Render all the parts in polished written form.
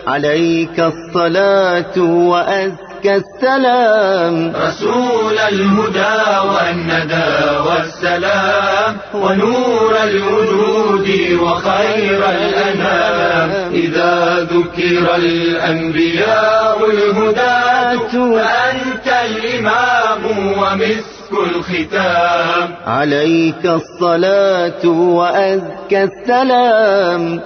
عليك الصلاة وأزكى السلام. رسول الهدى والندى والسلام ونور الوجود وخير الأنام. إذا ذكر الأنبياء الهداة فأنت الإمام ومسك الختام. عليك الصلاة وأزكى السلام.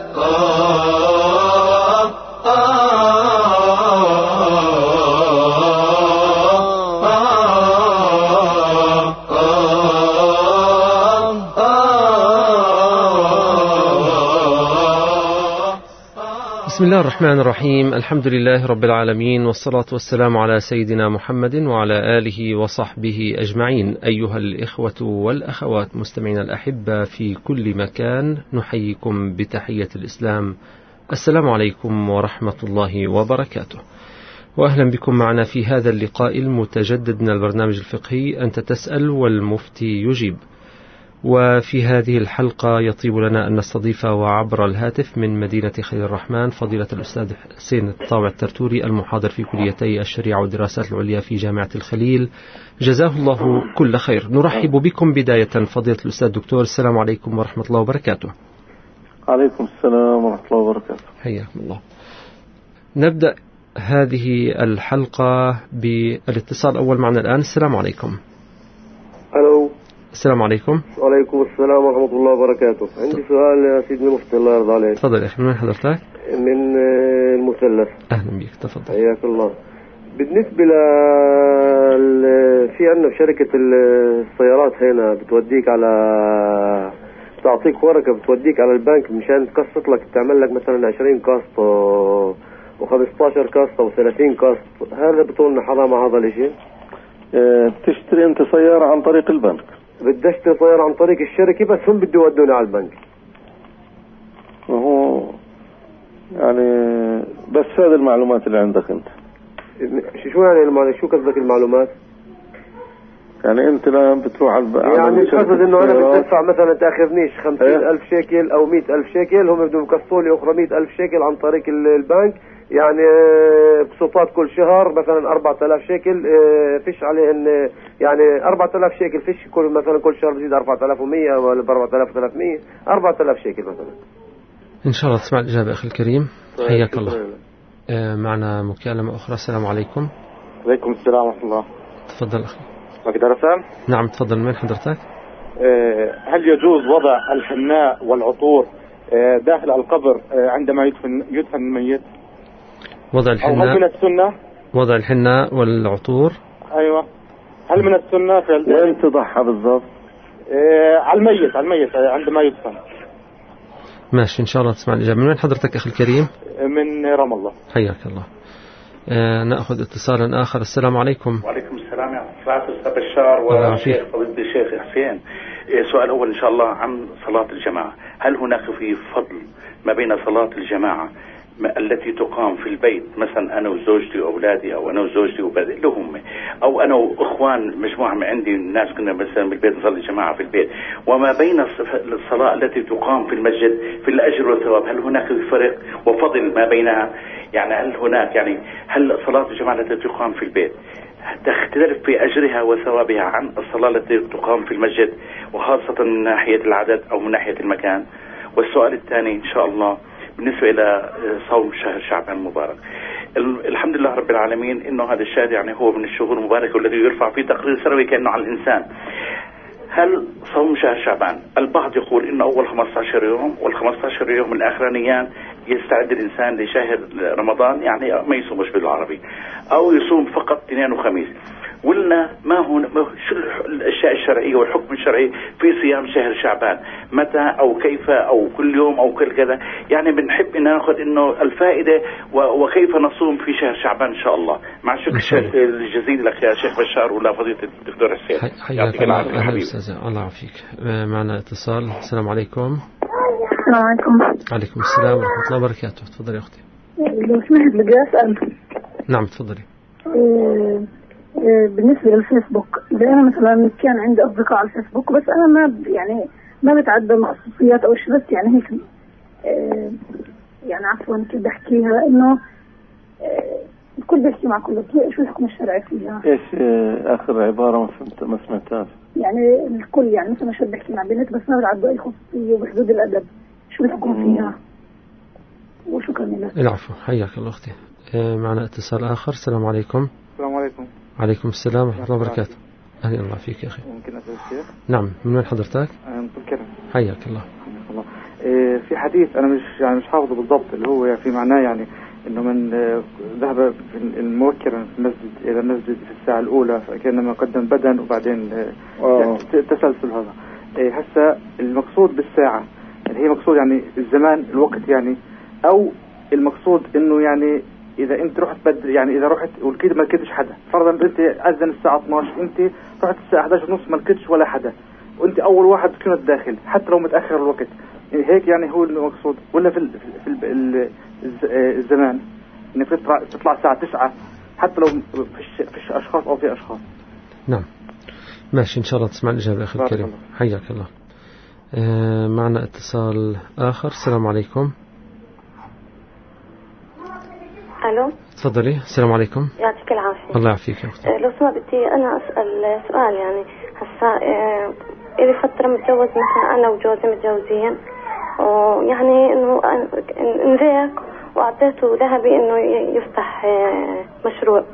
بسم الله الرحمن الرحيم. الحمد لله رب العالمين، والصلاة والسلام على سيدنا محمد وعلى آله وصحبه أجمعين. أيها الإخوة والأخوات مستمعين الأحبة في كل مكان، نحييكم بتحية الإسلام. السلام عليكم ورحمة الله وبركاته، وأهلا بكم معنا في هذا اللقاء المتجدد من البرنامج الفقهي أنت تسأل والمفتي يجيب. وفي هذه الحلقة يطيب لنا أن نستضيف وعبر الهاتف من مدينة خير الرحمن فضيلة الأستاذ حسين الطاوع الترتوري، المحاضر في كليتي الشريعة والدراسات العليا في جامعة الخليل، جزاه الله كل خير. نرحب بكم بداية فضيلة الأستاذ الدكتور. السلام عليكم ورحمة الله وبركاته. عليكم السلام ورحمة الله وبركاته. حياكم الله. نبدأ هذه الحلقة بالاتصال الأول معنا الآن. السلام عليكم. ألو. السلام عليكم. وعليكم السلام ورحمة الله وبركاته. عندي سؤال يا سيدنا المفتي الله يرضى عليك. تفضل يا أخي. من حضرتك؟ من المثلث. أهلا بك، تفضل. حياك الله. بالنسبة في عندنا في شركة السيارات هنا بتوديك على، تعطيك ورقة بتوديك على البنك مشان تقسط لك، تعمل لك مثلا 20 قسط و15 قسط و30 قسط. هذا بتقولنا حرام هذا الاشي؟ تشتري انت سيارة عن طريق البنك؟ بدي اشتري سيارة عن طريق الشركة، بس هم بده يودوني على البنك. وهو يعني بس هذه المعلومات اللي عندك انت. شو يعني شو قصدك المعلومات؟ يعني انت لما بتروح على يعني القصد انه انا بدي ادفع مثلا تاخذنيش 50,000 شيكل او 100,000 شيكل، هم بدهم يقسطوا لي اخرى 100,000 شيكل عن طريق البنك، يعني قسطات كل شهر مثلا 4,000 شيكل، فيش عليهن يعني 4,000 شيكل، فيش كل شهر بزيد 4,100 ولا 4,300، 4,000 شيكل مثلا. إن شاء الله تسمع الإجابة أخي الكريم. حياك الله. معنا مكالمة أخرى. السلام عليكم. عليكم السلام ورحمة الله. تفضل أخي. أقدر أسأل؟ نعم تفضل. من حضرتك؟ هل يجوز وضع الحناء والعطور داخل القبر عندما يدفن الميت؟ وضع الحناء، هل من السنة؟ وضع الحناء والعطور. أيوة. هل من السنة في وين تضحى بالضبط؟ على الميت عندما يدفن. ماشي، إن شاء الله تسمع الإجابة. من حضرتك أخي الكريم؟ من رام الله. حياك الله. نأخذ اتصالا آخر. السلام عليكم. وعليكم السلام يا أستاذ بشار والشيخ فضيلة الشيخ حسين. سؤال أول إن شاء الله عن صلاة الجماعة. هل هناك في فضل ما بين صلاة الجماعة التي تقام في البيت، مثلا أنا وزوجتي وأولادي، أو أنا وزوجتي وبدلهم، أو أنا وإخوان مجموعة من عندي الناس كنا مثلا بالبيت نصلي جماعة في البيت، وما بين الصلاة التي تقام في المسجد في الأجر والثواب، هل هناك فرق وفضل ما بينها؟ يعني هل صلاة الجماعة التي تقام في البيت تختلف في أجرها وثوابها عن الصلاة التي تقام في المسجد، وخاصة من ناحية العدد أو من ناحية المكان؟ والسؤال الثاني إن شاء الله بالنسبة إلى صوم شهر شعبان المبارك. الحمد لله رب العالمين إنه هذا الشهر يعني هو من الشهور المباركة والذي يرفع فيه تقرير سنوي كأنه على الإنسان. هل صوم شهر شعبان، البعض يقول إنه أول 15 يوم وال15 يوم الآخرانيان يستعد الإنسان لشهر رمضان، يعني ما يصومش بالعربي، أو يصوم فقط اثنين وخميس، قلنا شو الأشياء الشرعية والحكم الشرعي في صيام شهر شعبان، متى أو كيف أو كل يوم أو كل كذا؟ يعني بنحب إن نأخذ إنه الفائدة وكيف نصوم في شهر شعبان إن شاء الله. مع الشكر الجزيل لك يا شيخ بشار ولا فضيلة الدكتور حسين. حياك الله. أهلا أستاذ، الله يعافيك. معنا اتصال. السلام عليكم. السلام عليكم. عليكم السلام ورحمة الله وبركاته. تفضلي يا أختي. لو سمحت بدي أسأل. نعم تفضلي. بالنسبة للفيسبوك، إذا أنا مثلا كان عندي أصدقاء على الفيسبوك بس أنا ما بتعدى الخصوصيات أو شيء، بس يعني هيك يعني عفوا كيف بحكيها، إنه الكل بيحكي مع كله، شو الحكم الشرعي فيها؟ ايش اخر عبارة ما سمعتهاش؟ يعني الكل، يعني مثلا شاب بيحكي مع بنت بس ما بيعدوا اي خصوصية وبحدود الادب، شو الحكم فيها؟ وشكرا لك. العفو، حياك الله أختي. معنا اتصال آخر. السلام عليكم. السلام عليكم. عليكم السلام ورحمة الله وبركاته. أهلا الله فيك يا أخي. ممكن أسأل الشيخ؟ نعم، من وين حضرتك؟ من الكرم. حياك الله. الله. في حديث أنا مش حافظه بالضبط، اللي هو في معناه يعني إنه من ذهب الموكرا في المسجد إلى المسجد في الساعة الأولى فكأنما قدم بدن وبعدين يعني تسلسل هذا. هسه المقصود بالساعة يعني هي مقصود يعني الزمان الوقت يعني، أو المقصود إنه يعني إذا أنت رحت بدري، يعني إذا رحت والكيد ما لقيتش حدا، فرضا أنت أذن الساعة 12 أنت رحت الساعة 11:30 ما لقيتش ولا حدا وأنت أول واحد كنت داخل حتى لو متأخر الوقت، يعني هيك يعني هو المقصود، ولا في الزمان إنك تطلع الساعة 9 حتى لو فيش أشخاص أو في أشخاص. نعم ماشي، إن شاء الله تسمع الإجابة أخي الكريم. حياك الله. معنا اتصال آخر. السلام عليكم. الو تفضلي. السلام عليكم. يعطيك العافية. الله يعافيك يا أختي. لو سمحت بدي أنا أسأل سؤال، يعني هسا إلي فترة متجوز، مثلا أنا وجوزي متجوزين، ويعني إنه انذاك وأعطيته ذهبي إنه يفتح مشروع،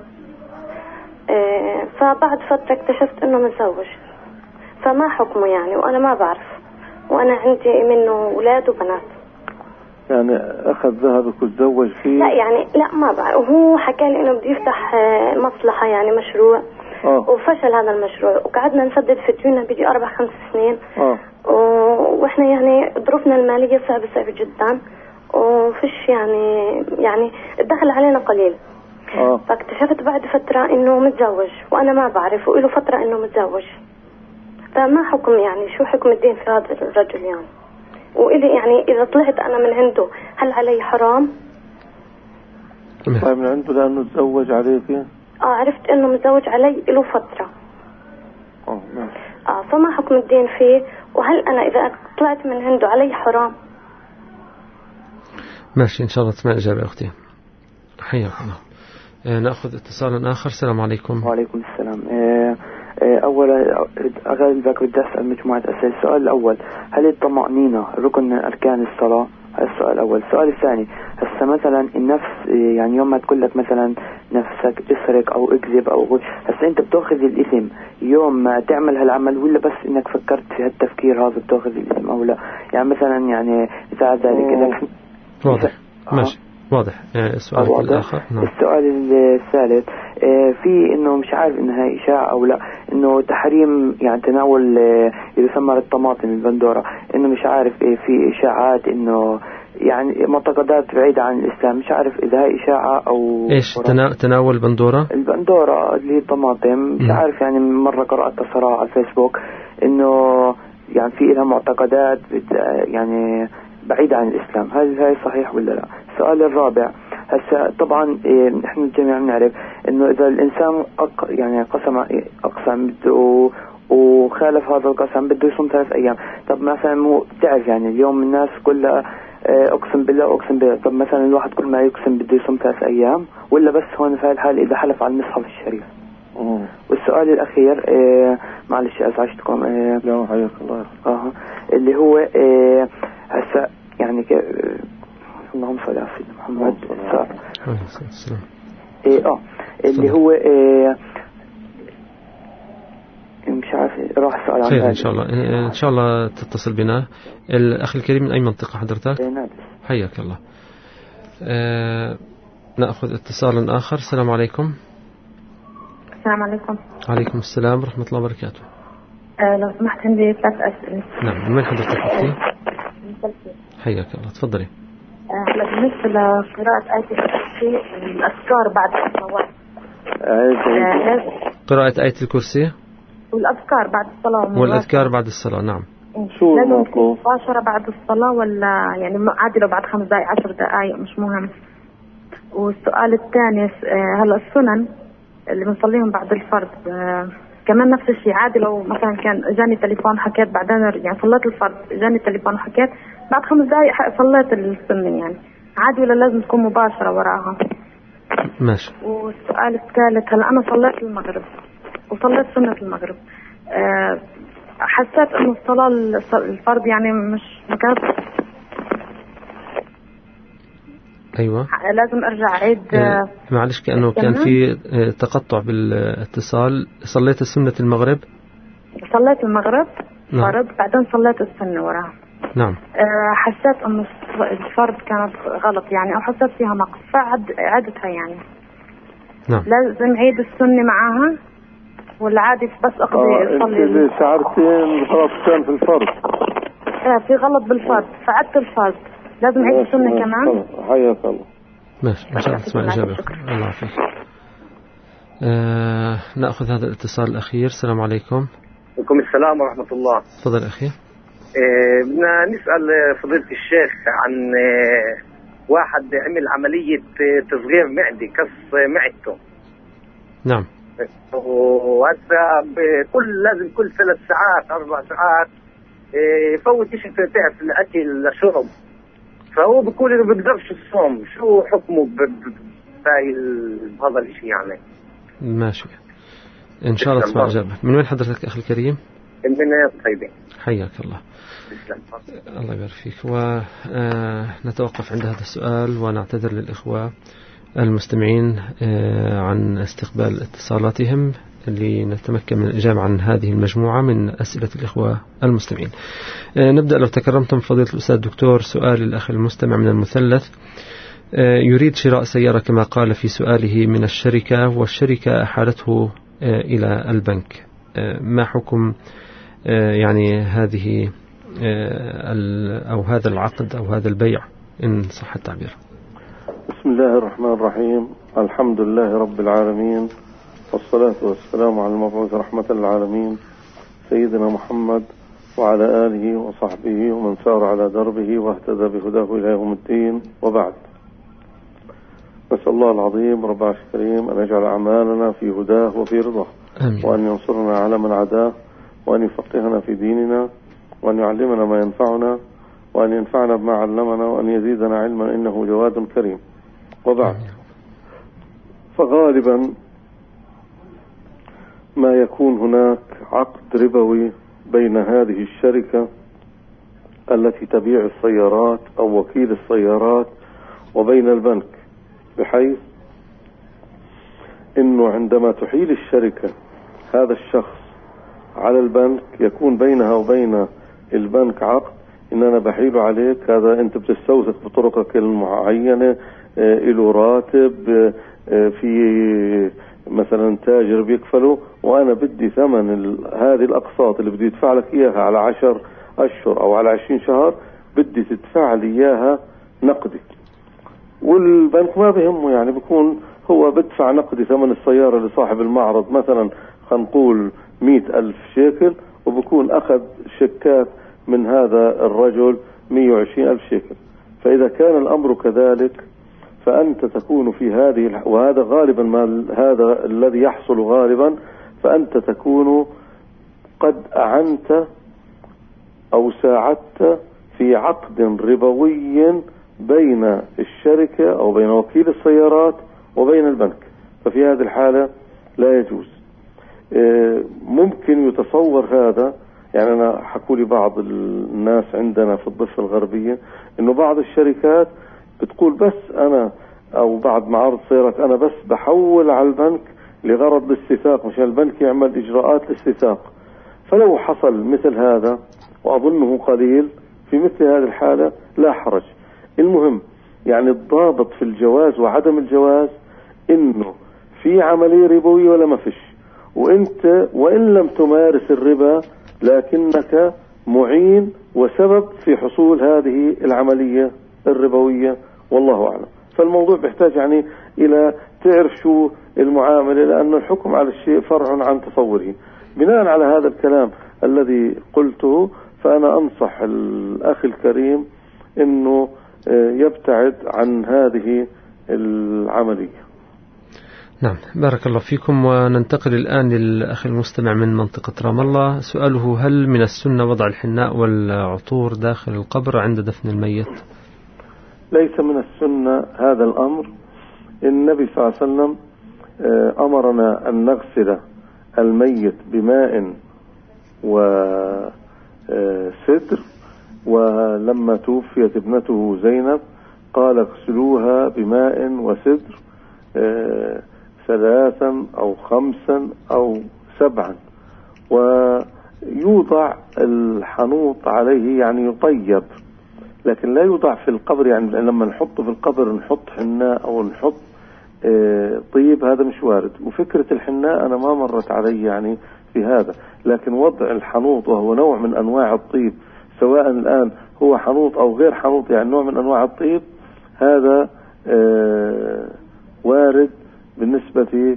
فبعد فترة اكتشفت إنه متزوج، فما حكمه يعني وأنا ما بعرف، وأنا عندي منه أولاد وبنات. يعني أخذ ذهبك وتزوج فيه؟ لا يعني لا ما بعرف، وهو حكى لي إنه بده يفتح مصلحة يعني مشروع. وفشل هذا المشروع وقعدنا نسدد في ديوننا بيجي 4-5 سنين. واحنا يعني ظروفنا المالية صعبة جدا، وفيش يعني الدخل علينا قليل. فاكتشفت بعد فترة انه متزوج وانا ما بعرف، وإله فترة انه متزوج، فما حكم يعني شو حكم الدين في هذا الرجل يعني؟ وإلي يعني اذا طلعت انا من عنده هل علي حرام؟ طيب من عنده لانه تزوج عليك؟ عرفت انه متزوج علي له فترة. فما حكم الدين فيه، وهل انا اذا طلعت من عنده علي حرام؟ ماشي، ان شاء الله تسمع الاجابة اختي. حياك الله. ناخذ اتصالا اخر. السلام عليكم. وعليكم السلام. اولا اغلبك بدي اسال مجموعة اسئله. السؤال الاول، هل الطمأنينة ركن من اركان الصلاة؟ هذا السؤال الاول. السؤال الثاني، هسه مثلا النفس يعني يوم ما تقول لك مثلا نفسك اسرق او اكذب او غش، هسه انت بتاخذ الاثم يوم ما تعمل هالعمل، ولا بس انك فكرت في هالتفكير هذا بتاخذ الاثم او لا؟ يعني مثلا يعني مثال ذلك واضح. ماشي واضح. السؤال الآخر. السؤال الثالث، في انه مش عارف انها اشاعة او لا، انه تحريم يعني تناول يسمى الطماطم البندورة، انه مش عارف في اشاعات انه يعني معتقدات بعيدة عن الاسلام، مش عارف اذا هي اشاعة او ايش تناول البندورة اللي هي الطماطم، مش عارف يعني مرة قرأت صراحة على الفيسبوك انه يعني في لها معتقدات يعني بعيدة عن الإسلام، هل هاي صحيح ولا لا؟ السؤال الرابع، هسه طبعا نحن الجميع بنعرف إنه إذا الإنسان يعني أقسم بده وخالف هذا القسم بده يصوم 3 أيام. طب مثلا مو بتعرف يعني اليوم الناس كلها أقسم بالله. طب مثلا الواحد كل ما يقسم بده يصوم 3 أيام، ولا بس هون في الحال إذا حلف على المصحف الشريف؟ والسؤال الأخير، معلش أزعجتكم. لا حياك الله. اللي هو هسه يعني اللهم صل على سيدنا محمد. اللي هو مش عارف راح اسال عن خير. ان شاء الله تتصل بنا. الاخ الكريم من اي منطقة حضرتك؟ نادس. حياك الله. ناخذ اتصالا اخر. السلام عليكم. السلام عليكم. عليكم السلام ورحمة الله وبركاته. لو سمحت عندي 3 أسئلة. نعم، من وين حضرتك أختي؟ حياك الله، تفضلي. بالنسبة لقراءة آية الكرسي، الأذكار بعد الصلوات. قراءة آية الكرسي والأذكار بعد الصلاة. والأذكار بعد الصلاة، نعم. شو لازم تكون مباشرة بعد الصلاة ولا يعني عادي لو بعد 5 دقائق 10 دقائق مش مهم؟ والسؤال الثاني، هلا السنن اللي بنصليهم بعد الفرض كمان نفس الشيء، عادي لو مثلا كان جاني تليفون حكيت بعدين يعني صليت الفرض جاني تليفون وحكيت بعد 5 دقائق صليت السنة، يعني عادي ولا لازم تكون مباشرة وراها؟ ماشي. والسؤال الثالث، هلا أنا صليت المغرب وصليت سنة المغرب، حسيت إنه الصلاة الفرض يعني مش مكان. أيوة. لازم أرجع أعيد. معلش كأنه كان في تقطع بالاتصال. صليت سنة المغرب؟ صليت المغرب نعم. فرض، بعدين صليت السنة وراها. نعم. حسيت إنه الفرض كانت غلط يعني، أو حسيت فيها نقص فعدتها يعني. نعم. لازم أعيد السنة معاها ولا عادي بس أقضي أصلي شعرتين غلط كان في الفرض. في غلط بالفرض، فعدت الفرض، لازم أعيد السنة كمان. حياك الله. ماشي إن شاء الله تسمع الإجابة. الله يعافيك. نأخذ هذا الاتصال الأخير. السلام عليكم. وعليكم السلام ورحمة الله. تفضل أخي. بدنا نسأل فضيلة الشيخ عن واحد عمل عملية تصغير معدة، كس معدته. نعم. وهذا لازم كل 3 ساعات 4 ساعات يفوت شيء تعرف الأكل الشرب، فهو بيقول إنه بيقدرش الصوم. شو حكمه بهذا الشيء يعني؟ ماشي إن شاء الله تسمع إجابة. من وين حضرتك أخي الكريم؟ من الطيبين. حياك الله. الله يبارك فيك. ونتوقف عند هذا السؤال ونعتذر للإخوة المستمعين عن استقبال اتصالاتهم لنتمكن من الإجابة عن هذه المجموعة من أسئلة الإخوة المستمعين. نبدأ لو تكرمتم فضيلة الأستاذ الدكتور. سؤال الأخ المستمع من المثلث، يريد شراء سيارة كما قال في سؤاله من الشركة، والشركة أحالته إلى البنك. ما حكم يعني هذه أو هذا العقد أو هذا البيع إن صح التعبير؟ بسم الله الرحمن الرحيم. الحمد لله رب العالمين، والصلاة والسلام على المبعوث رحمة للعالمين سيدنا محمد وعلى آله وصحبه ومن سار على دربه واهتدى بهداه إلى يوم الدين، وبعد. نسأل الله العظيم رب العرش الكريم أن يجعل أعمالنا في هداه وفي رضاه، وأن ينصرنا على من عداه، وأن يفقهنا في ديننا، وأن يعلمنا ما ينفعنا، وأن ينفعنا بما علمنا، وأن يزيدنا علما إنه جواد كريم، وبعد. فغالبا ما يكون هناك عقد ربوي بين هذه الشركة التي تبيع السيارات أو وكيل السيارات وبين البنك، بحيث إنه عندما تحيل الشركة هذا الشخص على البنك يكون بينها وبين البنك عقد إن أنا بحيل عليك، هذا أنت بتستوثق بطرقك المعينة، له راتب، في مثلا تاجر بيكفله، وأنا بدي ثمن هذه الأقساط اللي بدي يدفع لك إياها على 10 أشهر أو على 20 شهر بدي تدفع لي إياها نقدي. والبنك ما بهمه، يعني بيكون هو بدفع نقدي ثمن السيارة لصاحب المعرض مثلا خلينا نقول 100,000 شيكل، وبكون أخذ شيكات من هذا الرجل 120,000 شيكل. فإذا كان الأمر كذلك فأنت تكون في هذه وهذا غالبا ما هذا الذي يحصل غالبا، فأنت تكون قد أعنت أو ساعدت في عقد ربوي بين الشركة أو بين وكيل السيارات وبين البنك، ففي هذه الحالة لا يجوز. ممكن يتصور هذا، يعني أنا حكولي بعض الناس عندنا في الضفة الغربية إنه بعض الشركات بتقول بس أنا أو بعض معارض سيارات أنا بس بحول على البنك لغرض الاستثاق، مشان البنك يعمل إجراءات الاستثاق. فلو حصل مثل هذا، وأظنه قليل، في مثل هذه الحالة لا حرج. المهم يعني الضابط في الجواز وعدم الجواز إنه في عملية ربوية ولا ما فيش، وإنت وإن لم تمارس الربا لكنك معين وسبب في حصول هذه العملية الربوية، والله أعلم. فالموضوع بيحتاج يعني إلى تعرف شو المعاملة، لأن الحكم على الشيء فرع عن تصوره. بناء على هذا الكلام الذي قلته، فأنا أنصح الأخ الكريم إنه يبتعد عن هذه العملية. نعم، بارك الله فيكم. وننتقل الآن للأخ المستمع من منطقة رام الله. سؤاله: هل من السنة وضع الحناء والعطور داخل القبر عند دفن الميت؟ ليس من السنة هذا الأمر، النبي صلى الله عليه وسلم أمرنا أن نغسل الميت بماء وسدر، ولما توفيت ابنته زينب قال اغسلوها بماء وسدر 3 أو 5 أو 7، ويوضع الحنوط عليه يعني يطيب، لكن لا يوضع في القبر. يعني لما نحطه في القبر نحط حناء أو نحط طيب، هذا مش وارد. وفكرة الحناء أنا ما مرت علي يعني في هذا، لكن وضع الحنوط وهو نوع من أنواع الطيب، سواء الآن هو حنوط أو غير حنوط، يعني نوع من أنواع الطيب، هذا وارد بالنسبة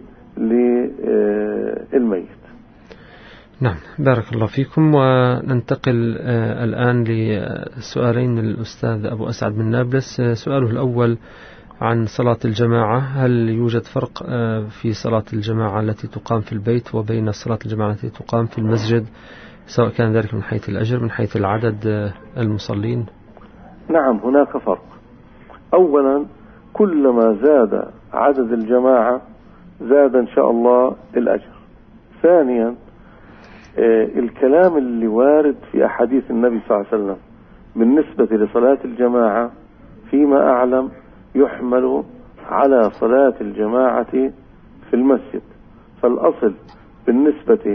للميت. نعم، بارك الله فيكم. وننتقل الآن لسؤالين للأستاذ أبو أسعد من نابلس. سؤاله الأول عن صلاة الجماعة: هل يوجد فرق في صلاة الجماعة التي تقام في البيت وبين صلاة الجماعة التي تقام في المسجد، سواء كان ذلك من حيث الأجر من حيث العدد المصلين؟ نعم، هناك فرق. أولا، كلما زاد عدد الجماعة زاد إن شاء الله الأجر. ثانيا، الكلام اللي وارد في أحاديث النبي صلى الله عليه وسلم بالنسبة لصلاة الجماعة فيما أعلم يحمل على صلاة الجماعة في المسجد. فالأصل بالنسبة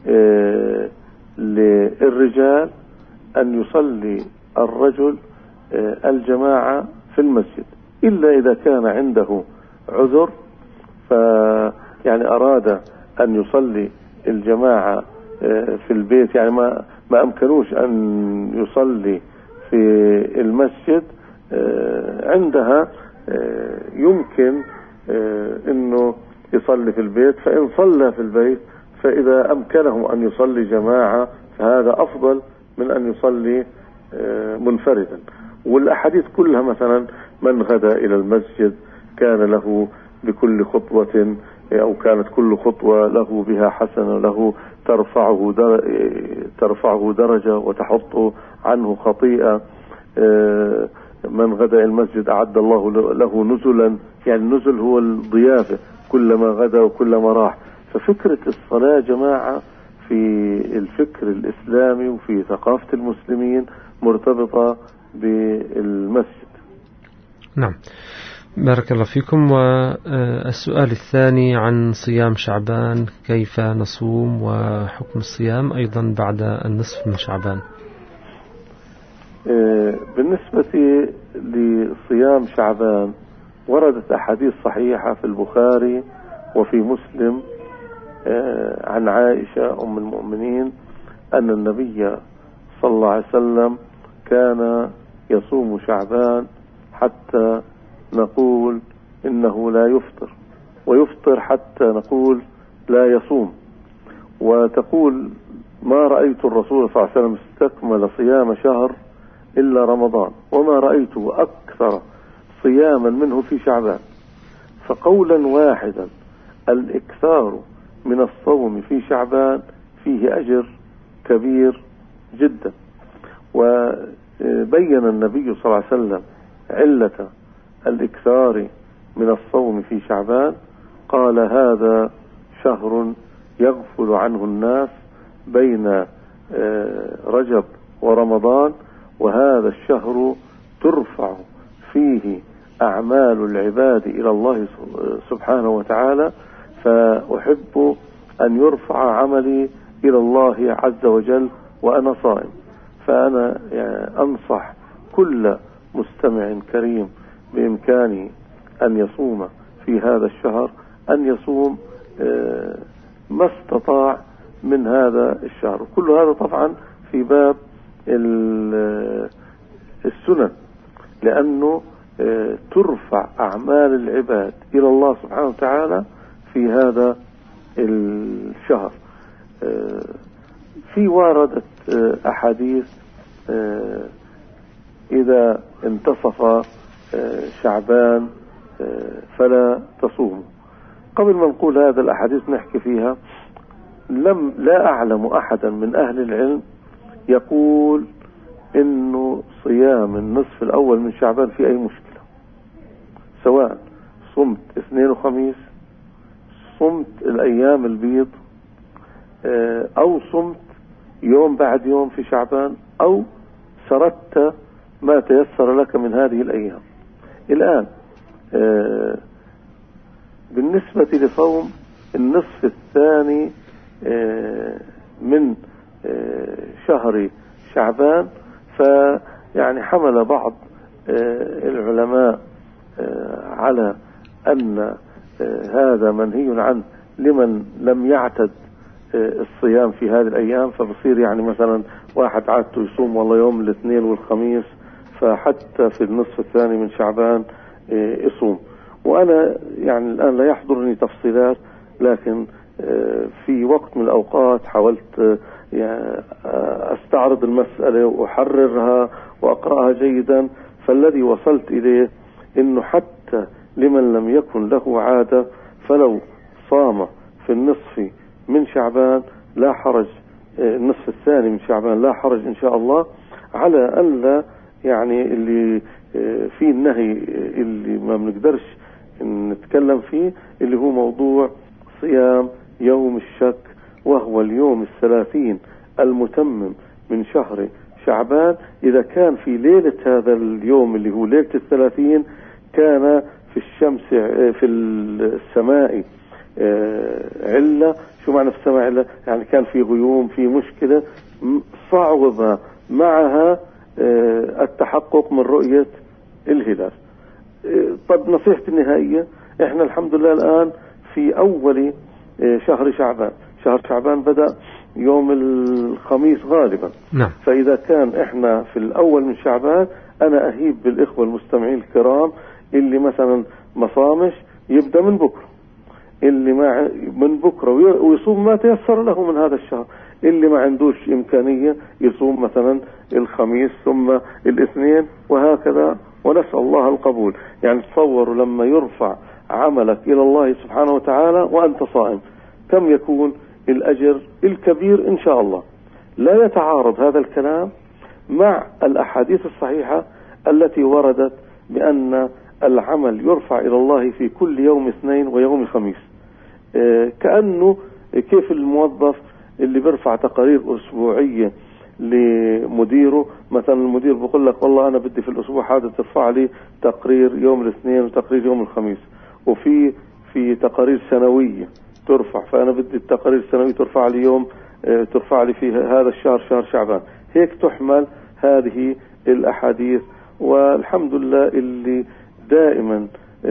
للرجال أن يصلي الرجل الجماعة في المسجد، إلا إذا كان عنده عذر، يعني أراد أن يصلي الجماعة في البيت، يعني ما أمكنوش أن يصلي في المسجد، عندها يمكن أنه يصلي في البيت. فإن صلى في البيت فإذا أمكنه أن يصلي جماعة فهذا أفضل من أن يصلي منفردا. والأحاديث كلها مثلا: من غدا إلى المسجد كان له بكل خطوة، أو كانت كل خطوة له بها حسنة، له ترفعه درجة وتحط عنه خطيئة. من غدا إلى المسجد أعد الله له نزلا، يعني النزل هو الضيافة كلما غدا وكلما راح. ففكرة الصلاة جماعة في الفكر الإسلامي وفي ثقافة المسلمين مرتبطة بالمسجد. نعم، بارك الله فيكم. والسؤال الثاني عن صيام شعبان: كيف نصوم وحكم الصيام أيضا بعد النصف من شعبان؟ بالنسبة لصيام شعبان وردت أحاديث صحيحة في البخاري وفي مسلم عن عائشة أم المؤمنين أن النبي صلى الله عليه وسلم كان يصوم شعبان حتى نقول إنه لا يفطر، ويفطر حتى نقول لا يصوم. وتقول: ما رأيت الرسول صلى الله عليه وسلم استكمل صيام شهر إلا رمضان، وما رأيته أكثر صياما منه في شعبان. فقولا واحدا الإكثار من الصوم في شعبان فيه أجر كبير جدا. وبين النبي صلى الله عليه وسلم علة الإكثار من الصوم في شعبان، قال: هذا شهر يغفل عنه الناس بين رجب ورمضان، وهذا الشهر ترفع فيه أعمال العباد إلى الله سبحانه وتعالى، فأحب أن يرفع عملي إلى الله عز وجل وأنا صائم. فأنا أنصح كل مستمع كريم بإمكانه أن يصوم في هذا الشهر، أن يصوم ما استطاع من هذا الشهر. كل هذا طبعا في باب السنن، لأنه ترفع أعمال العباد إلى الله سبحانه وتعالى في هذا الشهر. في واردت أحاديث إذا انتصف شعبان فلا تصوموا. قبل ما نقول هذا الأحاديث نحكي فيها، لا أعلم أحدا من أهل العلم يقول إنه صيام النصف الأول من شعبان في أي مشكلة، سواء صمت اثنين وخميس، صمت الأيام البيض، أو صمت يوم بعد يوم في شعبان، أو سردت ما تيسر لك من هذه الأيام. الآن بالنسبة لصوم النصف الثاني من شهر شعبان، فيعني حمل بعض العلماء على أن هذا منهي عنه لمن لم يعتد الصيام في هذه الأيام، فبصير يعني مثلا واحد عادته يصوم والله يوم الاثنين والخميس، فحتى في النصف الثاني من شعبان يصوم. وأنا يعني الآن لا يحضرني تفصيلات، لكن في وقت من الأوقات حاولت أستعرض المسألة وأحررها وأقرأها جيدا، فالذي وصلت إليه إنه حتى لمن لم يكن له عادة فلو صام في النصف من شعبان لا حرج، النصف الثاني من شعبان لا حرج إن شاء الله، على ألا يعني اللي فيه النهي اللي ما بنقدرش نتكلم فيه، اللي هو موضوع صيام يوم الشك، وهو اليوم 30 المتمم من شهر شعبان. إذا كان في ليلة هذا اليوم اللي هو ليلة 30 كان في الشمس في السماء علة. شو معنى في السماء علة؟ يعني كان في غيوم، في مشكلة، صعب معها التحقق من رؤية الهلال. طب نصيحتي النهائية، احنا الحمد لله الآن في أول شهر شعبان. شهر شعبان بدأ يوم الخميس غالبا. نعم. فإذا كان احنا في الأول من شعبان، أنا أهيب بالإخوة المستمعين الكرام اللي مثلا ما صامش يبدأ من بكرة، اللي ما من بكرة ويصوم ما تيسر له من هذا الشهر، اللي ما عندوش إمكانية يصوم مثلا الخميس ثم الاثنين وهكذا، ونسأل الله القبول. يعني تصوروا لما يرفع عملك إلى الله سبحانه وتعالى وأنت صائم، كم يكون الأجر الكبير إن شاء الله. لا يتعارض هذا الكلام مع الأحاديث الصحيحة التي وردت بأن العمل يرفع إلى الله في كل يوم اثنين ويوم الخميس. كأنه كيف الموظف اللي بيرفع تقارير أسبوعية لمديره، مثلا المدير بيقول لك والله أنا بدي في الأسبوع هذا ترفع لي تقرير يوم الاثنين وتقرير يوم الخميس، وفي تقارير سنوية ترفع، فأنا بدي التقارير السنوية ترفع لي يوم، ترفع لي في هذا الشهر شهر شعبان. هيك تحمل هذه الأحاديث. والحمد لله اللي دائما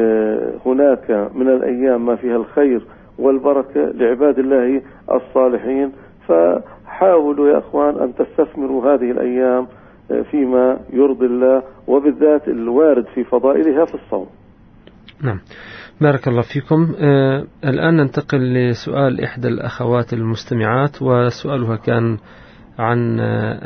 هناك من الأيام ما فيها الخير والبركة لعباد الله الصالحين، فحاولوا يا أخوان أن تستثمروا هذه الأيام فيما يرضي الله، وبالذات الوارد في فضائلها في الصوم. نعم، بارك الله فيكم. الآن ننتقل لسؤال إحدى الأخوات المستمعات، وسؤالها كان عن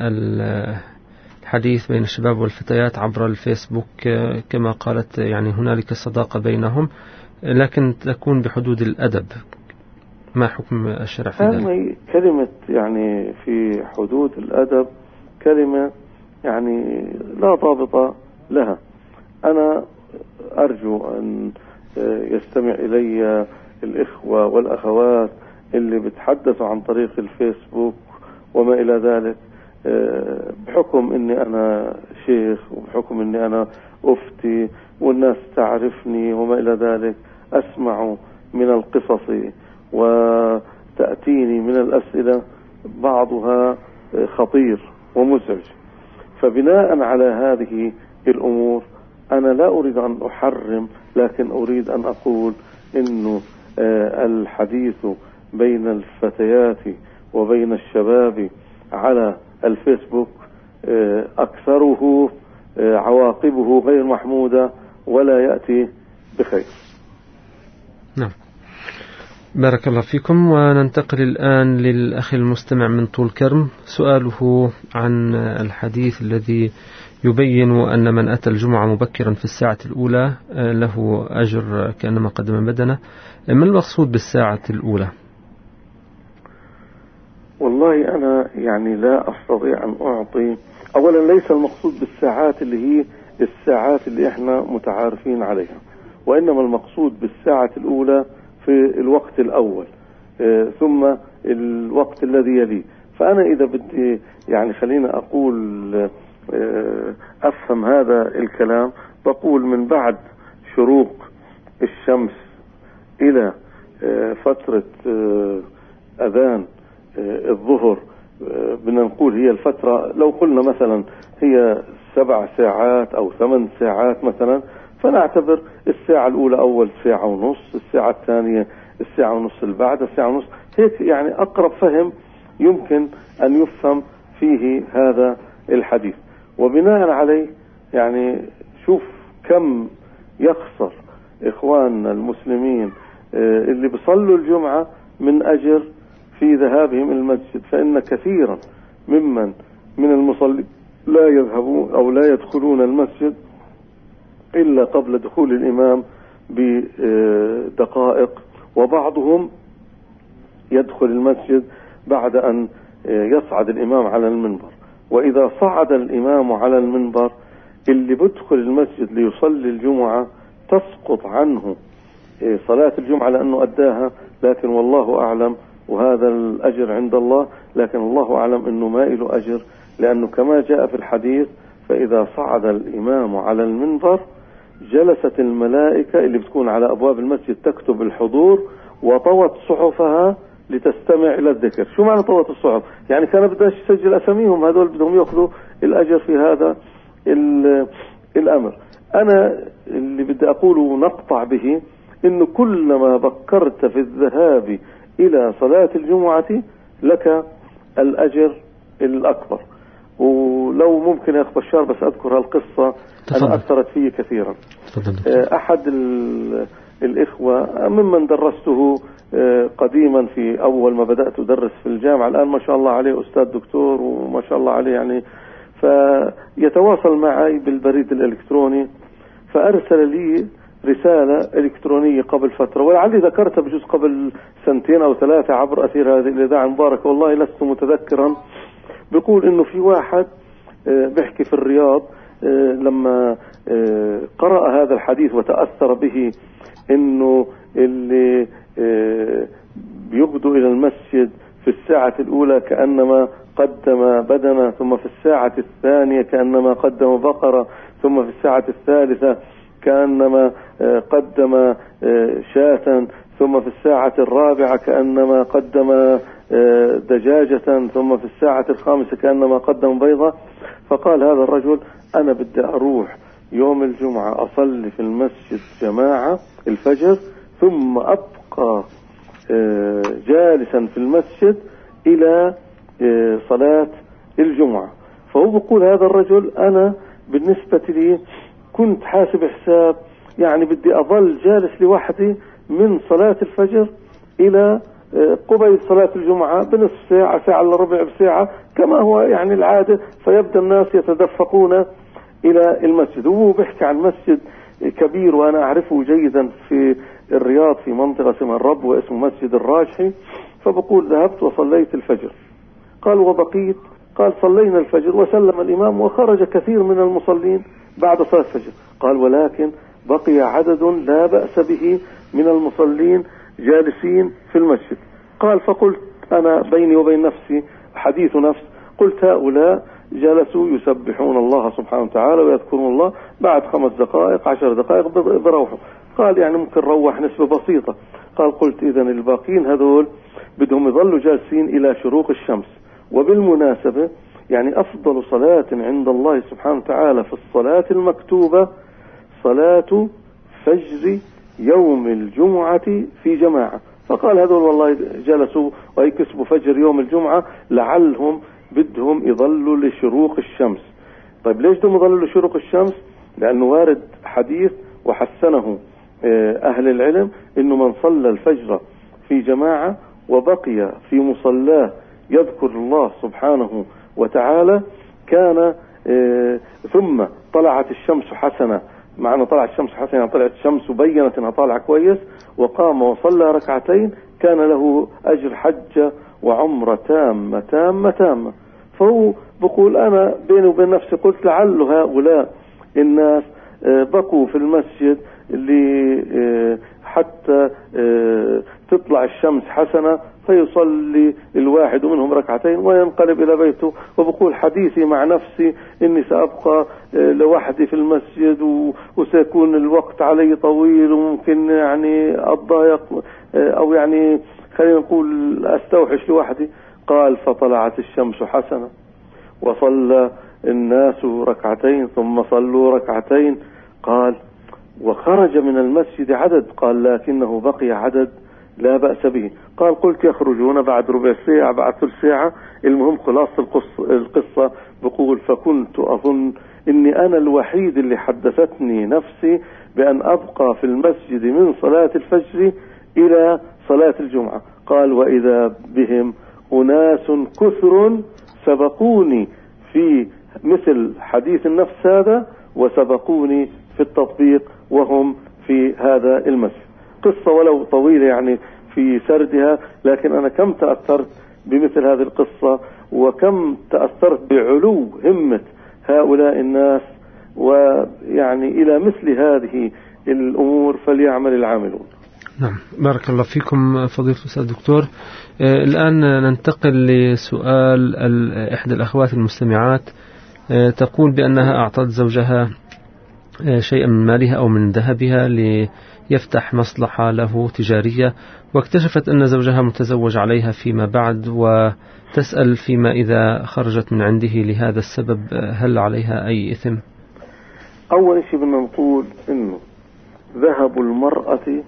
الحديث بين الشباب والفتيات عبر الفيسبوك. كما قالت يعني هنالك صداقة بينهم، لكن تكون بحدود الأدب. ما حكم الشرع في ذلك؟ كلمة يعني في حدود الأدب كلمة يعني لا ضابط لها. أنا أرجو أن يستمع إلي الإخوة والأخوات اللي بتحدثوا عن طريق الفيسبوك وما إلى ذلك، بحكم أني أنا شيخ وبحكم أني أنا أفتي والناس تعرفني وما إلى ذلك، أسمع من القصص وتأتيني من الأسئلة بعضها خطير ومزعج. فبناء على هذه الأمور أنا لا أريد أن أحرم، لكن أريد أن أقول إنه الحديث بين الفتيات وبين الشباب على الفيسبوك أكثره عواقبه غير محمودة ولا يأتي بخير. نعم، بارك الله فيكم. وننتقل الآن للأخ المستمع من طول كرم. سؤاله عن الحديث الذي يبين أن من أتى الجمعة مبكرا في الساعة الأولى له أجر كأنما قدم بدنه. ما المقصود بالساعة الأولى؟ والله أنا يعني لا أستطيع أن أعطي. أولا ليس المقصود بالساعات اللي هي الساعات اللي إحنا متعارفين عليها، وإنما المقصود بالساعة الأولى في الوقت الأول ثم الوقت الذي يليه. فأنا إذا بدي يعني خلينا أقول أفهم هذا الكلام، بقول من بعد شروق الشمس إلى فترة أذان الظهر، بدنا نقول هي الفترة لو قلنا مثلا هي 7 ساعات أو 8 ساعات مثلا، فنعتبر الساعة الأولى أول ساعة ونص، الساعة الثانية الساعة ونص اللي بعدها الساعة ونص، هيك يعني أقرب فهم يمكن أن يفهم فيه هذا الحديث. وبناء عليه يعني شوف كم يخسر إخواننا المسلمين اللي بيصلوا الجمعة من أجر في ذهابهم المسجد، فإن كثيرا من المصلين لا يذهبون أو لا يدخلون المسجد إلا قبل دخول الإمام بدقائق، وبعضهم يدخل المسجد بعد أن يصعد الإمام على المنبر. وإذا صعد الإمام على المنبر اللي بدخل المسجد ليصلي الجمعة تسقط عنه صلاة الجمعة لأنه أداها، لكن والله أعلم وهذا الأجر عند الله، لكن الله أعلم أنه ما له أجر، لأنه كما جاء في الحديث فإذا صعد الإمام على المنبر جلست الملائكة اللي بتكون على أبواب المسجد تكتب الحضور وطوت صحفها لتستمع إلى الذكر. شو معنى طوت الصحف؟ يعني كان بداش يسجل أساميهم، هذول بدهم يأخذوا الأجر في هذا الأمر. أنا اللي بدي أقوله نقطع به إنه كلما بكرت في الذهاب إلى صلاة الجمعة لك الأجر الأكبر. ولو ممكن يا أخ بشار بس أذكر هالقصة أنا أثرت فيه كثيرا. أحد الإخوة ممن درسته قديما في أول ما بدأت أدرس في الجامعة، الآن ما شاء الله عليه أستاذ دكتور وما شاء الله عليه يعني، فيتواصل معي بالبريد الإلكتروني، فأرسل لي رسالة إلكترونية قبل فترة، ولعلي ذكرتها بجزء قبل 2 أو 3 عبر أثير هذه الإذاعة المباركة، والله لست متذكرا. بيقول إنه في واحد بيحكي في الرياض لما قرأ هذا الحديث وتأثر به، إنه اللي بيغدو إلى المسجد في الساعة الأولى كأنما قدم بدنة، ثم في الساعة الثانية كأنما قدم بقرة، ثم في الساعة الثالثة كأنما قدم شاة، ثم في الساعة الرابعة كأنما قدم دجاجة، ثم في الساعة الخامسة كأنما قدم بيضة. فقال هذا الرجل أنا بدي أروح يوم الجمعة أصلي في المسجد جماعة الفجر، ثم أبقى جالسا في المسجد إلى صلاة الجمعة. فهو بيقول هذا الرجل أنا بالنسبة لي كنت حاسب حساب يعني بدي أظل جالس لوحدي من صلاة الفجر إلى قبيل صلاة الجمعة بنصف ساعة، ساعة إلا ربع بساعة كما هو يعني العادة، فيبدأ الناس يتدفقون إلى المسجد. وهو بيحكي عن مسجد كبير وأنا أعرفه جيدا في الرياض في منطقة اسمها الرب واسمه مسجد الراجحي. فبقول ذهبت وصليت الفجر، قال وبقيت، قال صلينا الفجر وسلم الإمام وخرج كثير من المصلين بعد صلاة الفجر، قال ولكن بقي عدد لا بأس به من المصلين جالسين في المسجد. قال فقلت أنا بيني وبين نفسي حديث نفس، قلت هؤلاء جلسوا يسبحون الله سبحانه وتعالى ويذكرون الله، بعد 5 دقائق 10 دقائق بروحوا. قال يعني ممكن روح نسبة بسيطة. قال قلت إذن الباقين هذول بدهم يظلوا جالسين إلى شروق الشمس. وبالمناسبة يعني أفضل صلاة عند الله سبحانه وتعالى في الصلاة المكتوبة صلاة فجر يوم الجمعة في جماعة. فقال هذول والله جلسوا ويكسبوا فجر يوم الجمعة لعلهم بدهم يظلوا لشروق الشمس. طيب ليش بدهم يظلوا لشروق الشمس؟ لأنه وارد حديث وحسنه أهل العلم إنه من صلى الفجر في جماعة وبقي في مصلاه يذكر الله سبحانه وتعالى كان ثم طلعت الشمس حسنة، معنى طلعت الشمس حسنة يعني طلعت الشمس وبينت انها طالعة كويس، وقام وصلى ركعتين كان له أجر حجة وعمرة تامة تامة تامة. فهو بقول أنا بيني وبين نفسي قلت لعل هؤلاء الناس بقوا في المسجد حتى تطلع الشمس حسنة فيصلي الواحد منهم ركعتين وينقلب إلى بيته، وبقول حديثي مع نفسي إني سأبقى لوحدي في المسجد وسيكون الوقت علي طويل وممكن يعني أتضايق أو يعني خلينا نقول أستوحش لوحدي. قال فطلعت الشمس حسنة وصلى الناس ركعتين ثم صلوا ركعتين. قال وخرج من المسجد عدد، قال لكنه بقي عدد لا بأس به. قال قلت يخرجون بعد ربع ساعة بعد ثلث ساعة. المهم خلاصة القصة بقول فكنت أظن إني أنا الوحيد اللي حدثتني نفسي بأن أبقى في المسجد من صلاة الفجر إلى صلاة الجمعة. قال وإذا بهم أناس كثر سبقوني في مثل حديث النفس هذا وسبقوني في التطبيق وهم في هذا المسجد. قصة ولو طويلة يعني في سردها، لكن أنا كم تأثرت بمثل هذه القصة وكم تأثرت بعلو همة هؤلاء الناس، ويعني إلى مثل هذه الأمور فليعمل العاملون. نعم، بارك الله فيكم فضيلة الأستاذ الدكتور. الآن ننتقل لسؤال إحدى الأخوات المستمعات. تقول بأنها أعطت زوجها شيئا من مالها أو من ذهبها ليفتح مصلحة له تجارية، واكتشفت أن زوجها متزوج عليها فيما بعد، وتسأل فيما إذا خرجت من عنده لهذا السبب هل عليها أي إثم؟ أول شيء بدنا نقول إنه ذهب المرأة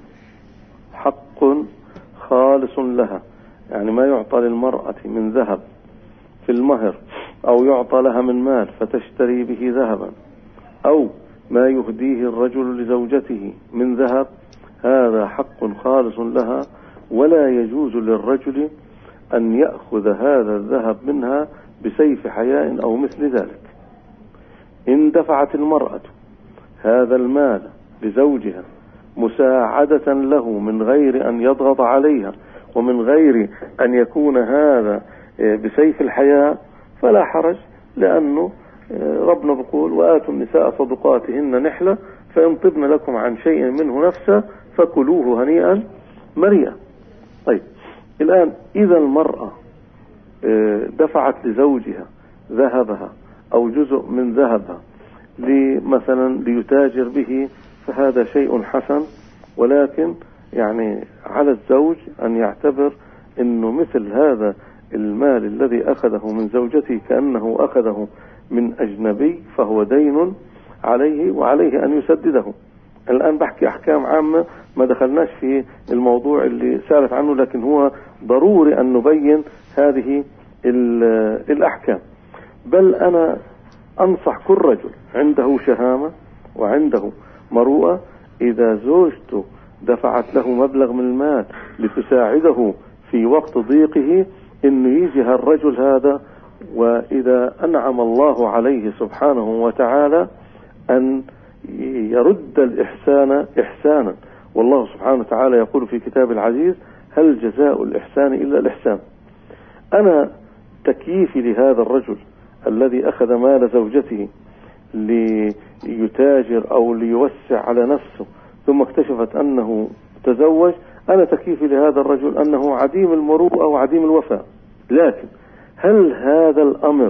حق خالص لها، يعني ما يعطى للمرأة من ذهب في المهر أو يعطى لها من مال فتشتري به ذهبا أو ما يهديه الرجل لزوجته من ذهب، هذا حق خالص لها، ولا يجوز للرجل أن يأخذ هذا الذهب منها بسيف حياء أو مثل ذلك. إن دفعت المرأة هذا المال لزوجها مساعدة له من غير أن يضغط عليها ومن غير أن يكون هذا بسيف الحياء فلا حرج، لأنه ربنا بيقول وآتوا النساء صدقاتهن نحلة فإن طبن لكم عن شيء منه نفسا فكلوه هنيئا مريئا. طيب الآن إذا المرأة دفعت لزوجها ذهبها أو جزء من ذهبها مثلا ليتاجر به فهذا شيء حسن، ولكن يعني على الزوج أن يعتبر أنه مثل هذا المال الذي أخذه من زوجته كأنه أخذه من أجنبي فهو دين عليه وعليه أن يسدده. الآن بحكي أحكام عامة ما دخلناش في الموضوع اللي سألت عنه، لكن هو ضروري أن نبين هذه الأحكام. بل أنا أنصح كل رجل عنده شهامة وعنده مروءة إذا زوجته دفعت له مبلغ من المال لتساعده في وقت ضيقه إنه يجي الرجل هذا وإذا أنعم الله عليه سبحانه وتعالى أن يرد الإحسان إحسانا. والله سبحانه وتعالى يقول في كتاب العزيز هل جزاء الإحسان إلا الإحسان. أنا تكييفي لهذا الرجل الذي أخذ مال زوجته ليتاجر أو ليوسع على نفسه ثم اكتشفت أنه تزوج، أنا تكييفي لهذا الرجل أنه عديم المروءة وعديم الوفاء. لكن هل هذا الأمر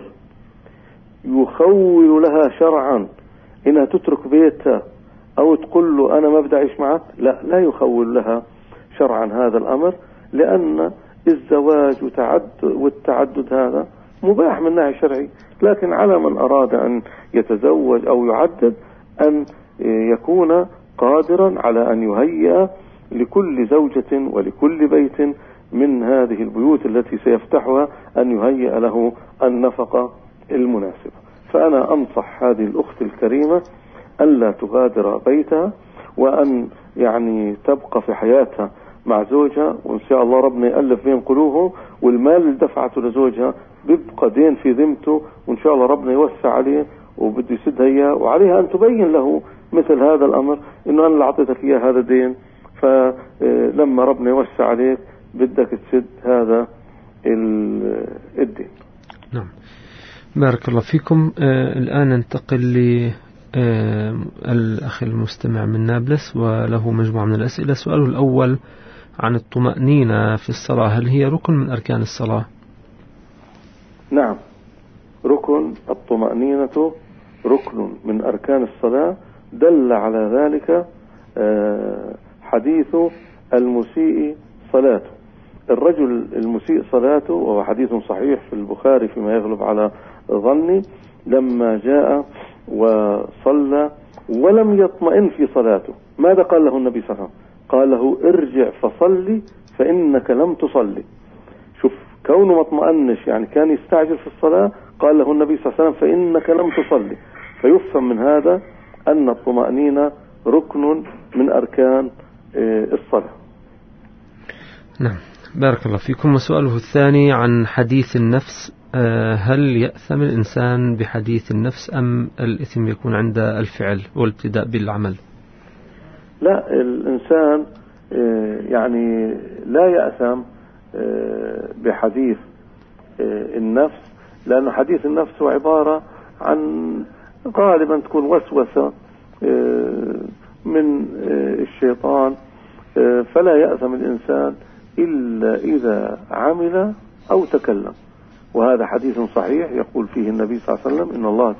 يخول لها شرعا إنها تترك بيتها أو تقول له أنا ما بدي أعيش معك؟ لا يخول لها شرعا هذا الأمر، لأن الزواج والتعدد هذا مباح من ناحية شرعي، لكن على من أراد أن يتزوج أو يعدد أن يكون قادرا على أن يهيئ لكل زوجة ولكل بيت من هذه البيوت التي سيفتحها أن يهيئ له النفقة المناسبة. فأنا أنصح هذه الأخت الكريمة ألا تغادر بيتها وأن يعني تبقى في حياتها مع زوجها، وإن شاء الله ربنا يألف بين قلوبهم، والمال اللي دفعته لزوجها بيبقى دين في ذمته، وإن شاء الله ربنا يوسع عليه وبده يسدها إياه، وعليها أن تبين له مثل هذا الأمر إنه أنا اللي أعطيتك إياه هذا دين، فلما ربنا يوسع عليك بدك تسد هذا الدين. نعم، بارك الله فيكم. الآن ننتقل الأخ المستمع من نابلس وله مجموعة من الأسئلة. سؤاله الأول عن الطمأنينة في الصلاة، هل هي ركن من أركان الصلاة؟ نعم، ركن الطمأنينة ركن من أركان الصلاة، دل على ذلك حديث المسيء صلاته. الرجل المسيء صلاته، وهو حديث صحيح في البخاري فيما يغلب على ظني، لما جاء وصلى ولم يطمئن في صلاته، ماذا قال له النبي صلى الله عليه وسلم؟ قال له ارجع فصلي فإنك لم تصلي. شوف، كونه ما اطمئنش يعني كان يستعجل في الصلاة، قال له النبي صلى الله عليه وسلم فإنك لم تصلي. فيفهم من هذا أن الطمأنينة ركن من أركان الصلاة. نعم، بارك الله فيكم. وسؤاله الثاني عن حديث النفس، هل يأثم الإنسان بحديث النفس أم الإثم يكون عند الفعل والابتداء بالعمل؟ لا، الإنسان يعني لا يأثم بحديث النفس، لأن حديث النفس هو عبارة عن غالبا تكون وسوسة من الشيطان، فلا يأثم الإنسان إلا إذا عمل أو تكلم. وهذا حديث صحيح يقول فيه النبي صلى الله عليه وسلم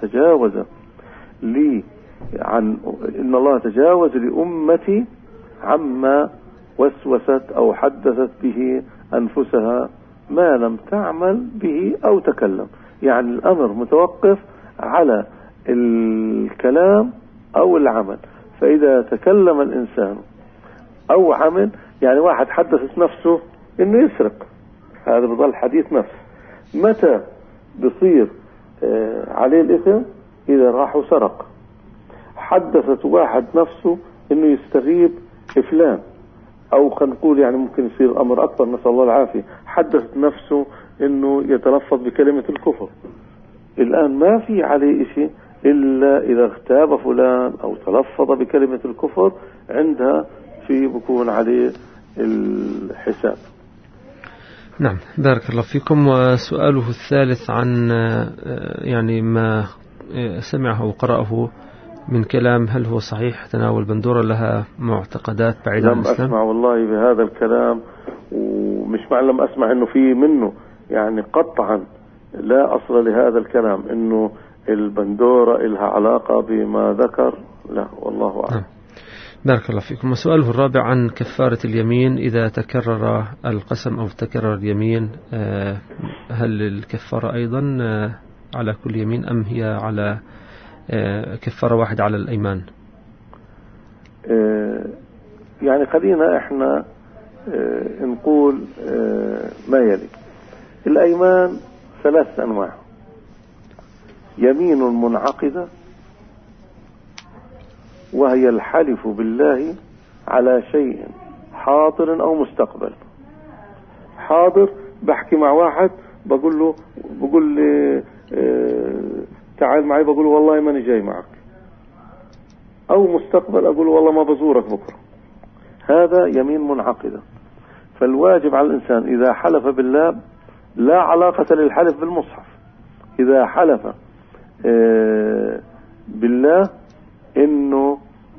إن الله تجاوز لأمتي عما وسوست أو حدثت به أنفسها ما لم تعمل به أو تكلم. يعني الأمر متوقف على الكلام أو العمل، فإذا تكلم الإنسان أو عمل، يعني واحد حدثت نفسه إنه يسرق، هذا بظل حديث نفس. متى بصير عليه الإثم؟ إذا راح وسرق. حدثت واحد نفسه إنه يستغيب فلان، أو خلينا نقول يعني ممكن يصير الأمر أكبر، نسأل الله العافية، حدثت نفسه إنه يتلفظ بكلمة الكفر. الآن ما في عليه شيء إلا إذا اغتاب فلان أو تلفظ بكلمة الكفر، عندها في بكون عليه الحساب. نعم، بارك الله فيكم. وسؤاله الثالث عن يعني ما سمعه وقرأه من كلام، هل هو صحيح تناول بندورة لها معتقدات بعيدة عن الإسلام؟ لم أسمع والله بهذا الكلام، ومش معنى لم أسمع إنه في منه، يعني قطعا لا أصل لهذا الكلام إنه البندورة إلها علاقة بما ذكر، لا والله أعلم. بارك الله فيكم. وسؤاله الرابع عن كفارة اليمين إذا تكرر القسم أو تكرر اليمين، هل الكفارة أيضا على كل يمين أم هي على كفارة واحدة على الأيمان؟ يعني خلينا احنا نقول ما يلي. الأيمان 3 أنواع: يمين منعقدة، وهي الحلف بالله على شيء حاضر أو مستقبل. حاضر، بحكي مع واحد بقول لي تعال معي، بقول والله ماني جاي معك. أو مستقبل، أقول والله ما بزورك بكرة. هذا يمين منعقدة. فالواجب على الإنسان إذا حلف بالله، لا علاقة للحلف بالمصحف، إذا حلف بالله إنه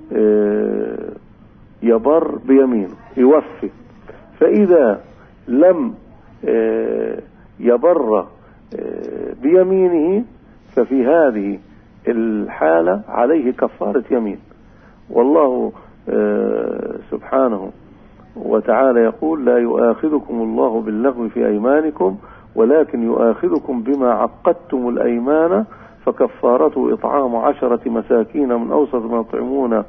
يبر بيمينه، يوفي. فإذا لم يبر بيمينه ففي هذه الحالة عليه كفارة يمين. والله سبحانه وتعالى يقول: لا يؤاخذكم الله باللغو في أيمانكم ولكن يؤاخذكم بما عقدتم الأيمان فكفارته إطعام 10 مساكين من أوسط ما تطعمون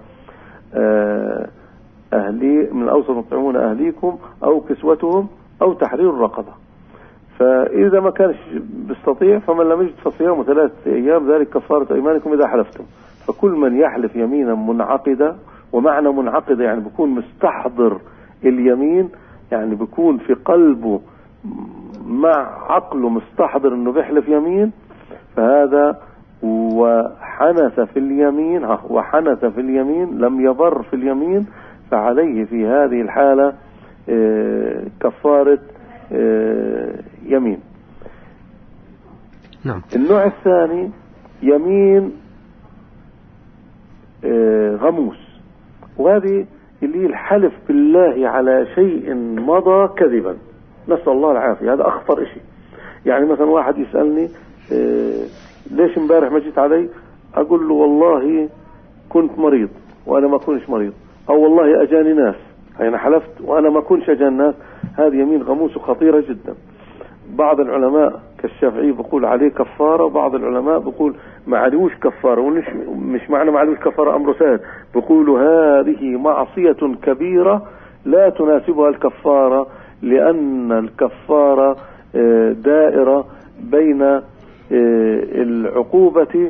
أهليكم أو كسوتهم أو تحرير الرقبة. فإذا ما كانش بيستطيع فمن لم يجد فصيام 3 أيام، ذلك كفارة أيمانكم إذا حلفتم. فكل من يحلف يمينا منعقدة، ومعنى منعقدة يعني بيكون مستحضر اليمين، يعني بيكون في قلبه مع عقله مستحضر انه بيحلف يمين، فهذا وحنث في اليمين لم يبر في اليمين، فعليه في هذه الحالة كفارة يمين. نعم. النوع الثاني يمين غموس، وهذه اللي هي الحلف بالله على شيء مضى كذبا، نسأل الله العافية. هذا أخطر إشي. يعني مثلا واحد يسألني ليش امبارح ما جيت علي، أقول له والله كنت مريض وأنا ما كنش مريض، أو والله أجاني ناس، أنا حلفت وأنا ما كنش أجاني ناس. هذه يمين غموس وخطيرة جدا. بعض العلماء كالشافعي بيقول عليه كفارة، وبعض العلماء بيقول ما عليهوش كفارة. ومش معنى ما عليهوش كفارة أمر سهل، بيقولوا هذه معصية كبيرة لا تناسبها الكفارة، لأن الكفارة دائرة بين العقوبة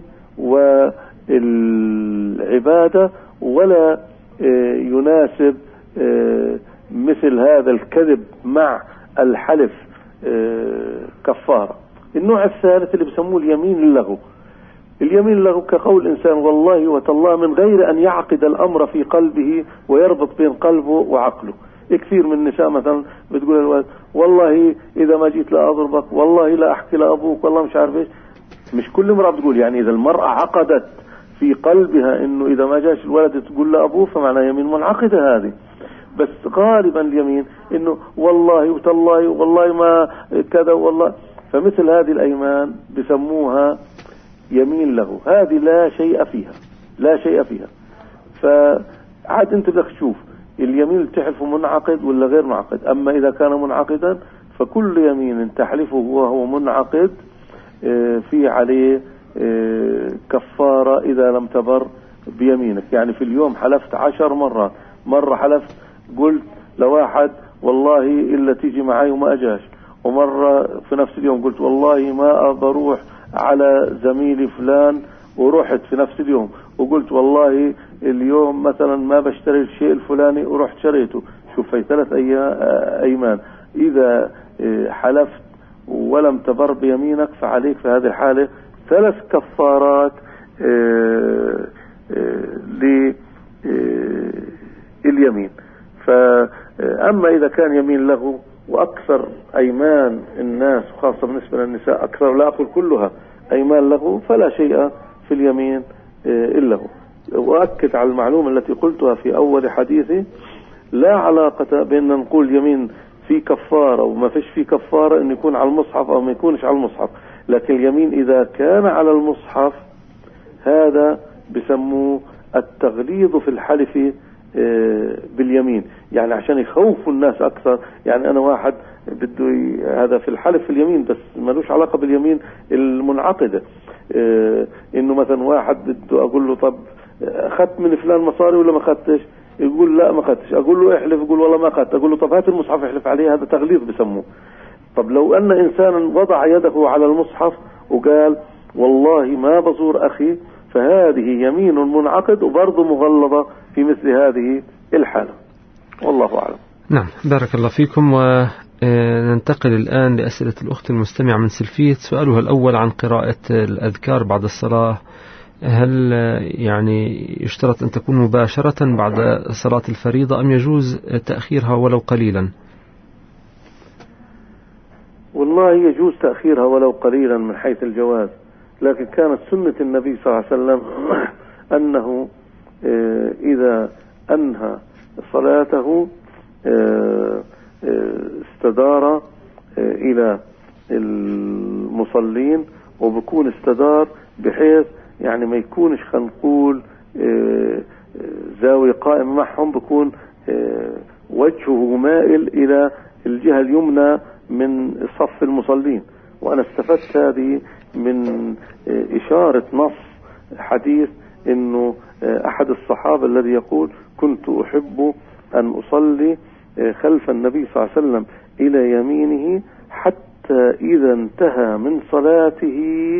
والعبادة، ولا يناسب مثل هذا الكذب مع الحلف كفارة. النوع الثالث اللي بسموه اليمين اللغو. اليمين اللغو كقول إنسان والله وتالله من غير أن يعقد الأمر في قلبه ويربط بين قلبه وعقله. كثير من النساء مثلا بتقول الولد والله إذا ما جيت لا أضربك، والله لا أحكي لأبوك، والله مش عارف إيش. مش كل امرأة بتقول، يعني إذا المرأة عقدت في قلبها إنه إذا ما جاش الولد تقول لأبوه فمعنى يمين منعقدة هذه. بس غالبا اليمين إنه والله وتالله والله ما كذا والله. فمثل هذه الأيمان بسموها يمين له، هذه لا شيء فيها، لا شيء فيها. فعاد أنت بدك تشوف اليمين اللي تحلفه منعقد ولا غير منعقد. أما إذا كان منعقدا فكل يمين تحلفه وهو منعقد في عليه كفارة إذا لم تبر بيمينك. يعني في اليوم حلفت 10 مرات، مرة حلفت قلت لواحد والله إلا تيجي معي وما أجاش، ومرة في نفس اليوم قلت والله ما بروح على زميلي فلان ورحت في نفس اليوم، وقلت والله اليوم مثلا ما بشتري الشيء الفلاني ورحت شريته. شوف في 3 أيمان. إذا حلفت ولم تبر بيمينك فعليك في هذه الحالة 3 كفارات لليمين. فأما إذا كان يمين له، وأكثر أيمان الناس وخاصة بالنسبة للنساء أكثر، لا أقول كلها أيمان له، فلا شيء في اليمين إلا هو. وأكد على المعلومة التي قلتها في أول حديثي، لا علاقة بأن نقول يمين في كفارة وما فيش في كفارة إن يكون على المصحف أو ما يكونش على المصحف. لكن اليمين إذا كان على المصحف هذا بسموه التغليظ في الحلف باليمين، يعني عشان يخوفوا الناس أكثر. يعني أنا واحد بده هذا في الحلف في اليمين بس ملوش علاقة باليمين المنعقدة، إنه مثلا واحد بده أقول له طب أخذت من فلان مصاري ولا ما أخذتش؟ يقول لا ما أخذتش. أقول له احلف، يقول والله ما أخذت. أقول له طب هات المصحف احلف عليه. هذا تغليظ بسموه. طب لو أن إنسانا وضع يده على المصحف وقال والله ما بزور أخي، فهذه يمين منعقد وبرضه مغلظة في مثل هذه الحالة. والله أعلم. نعم، بارك الله فيكم. وننتقل الآن لأسئلة الأخت المستمعة من سلفية. سؤالها الأول عن قراءة الأذكار بعد الصلاة. هل يعني يشترط أن تكون مباشرة بعد صلاة الفريضة أم يجوز تأخيرها ولو قليلا؟ والله يجوز تأخيرها ولو قليلا من حيث الجواز، لكن كانت سنة النبي صلى الله عليه وسلم أنه إذا أنهى صلاته استدار إلى المصلين، وبكون استدار بحيث يعني ما يكونش خلينا نقول زاوية قائم معهم، بكون وجهه مائل إلى الجهة اليمنى من صف المصلين. وأنا استفدت هذه من إشارة نص حديث إنه أحد الصحابة الذي يقول كنت أحب أن أصلي خلف النبي صلى الله عليه وسلم إلى يمينه حتى إذا انتهى من صلاته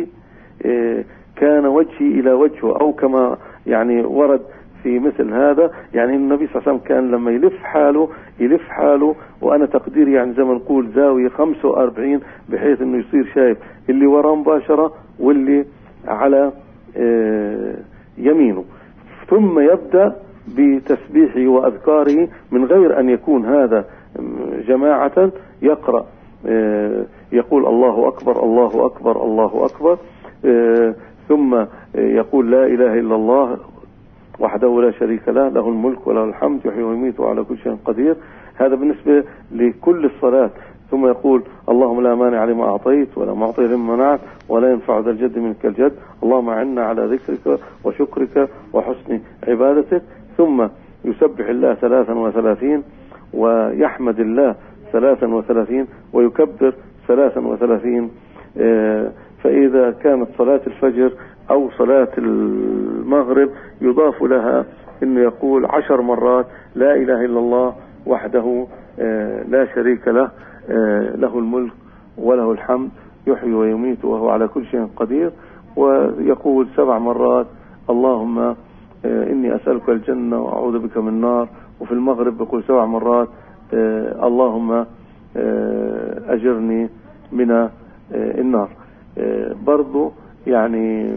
كان وجهي إلى وجهه، أو كما يعني ورد في مثل هذا. يعني النبي صلى الله عليه وسلم كان لما يلف حاله وأنا تقديري يعني زي ما نقول زاوية 45 بحيث إنه يصير شايف اللي وراه مباشرة واللي على يمينه، ثم يبدأ بتسبيحه وأذكاره من غير أن يكون هذا جماعة. يقرأ يقول الله أكبر الله أكبر الله أكبر، ثم يقول لا إله إلا الله وحده لا شريك له، له الملك وله الحمد، يحيي ويميت وعلى كل شيء قدير. هذا بالنسبة لكل الصلاة. ثم يقول اللهم لا مانع لما أعطيت ولا معطي لما منعت ولا ينفع ذا الجد منك الجد، اللهم أعنا على ذكرك وشكرك وحسن عبادتك. ثم يسبح الله 33 ويحمد الله 33 ويكبر 33. فإذا كانت صلاة الفجر أو صلاة المغرب يضاف لها إنه يقول 10 مرات لا إله إلا الله وحده لا شريك له، له الملك وله الحمد، يحيي ويميت وهو على كل شيء قدير. ويقول 7 مرات اللهم إني أسألك الجنة وأعوذ بك من النار. وفي المغرب يقول 7 مرات اللهم أجرني من النار. برضو يعني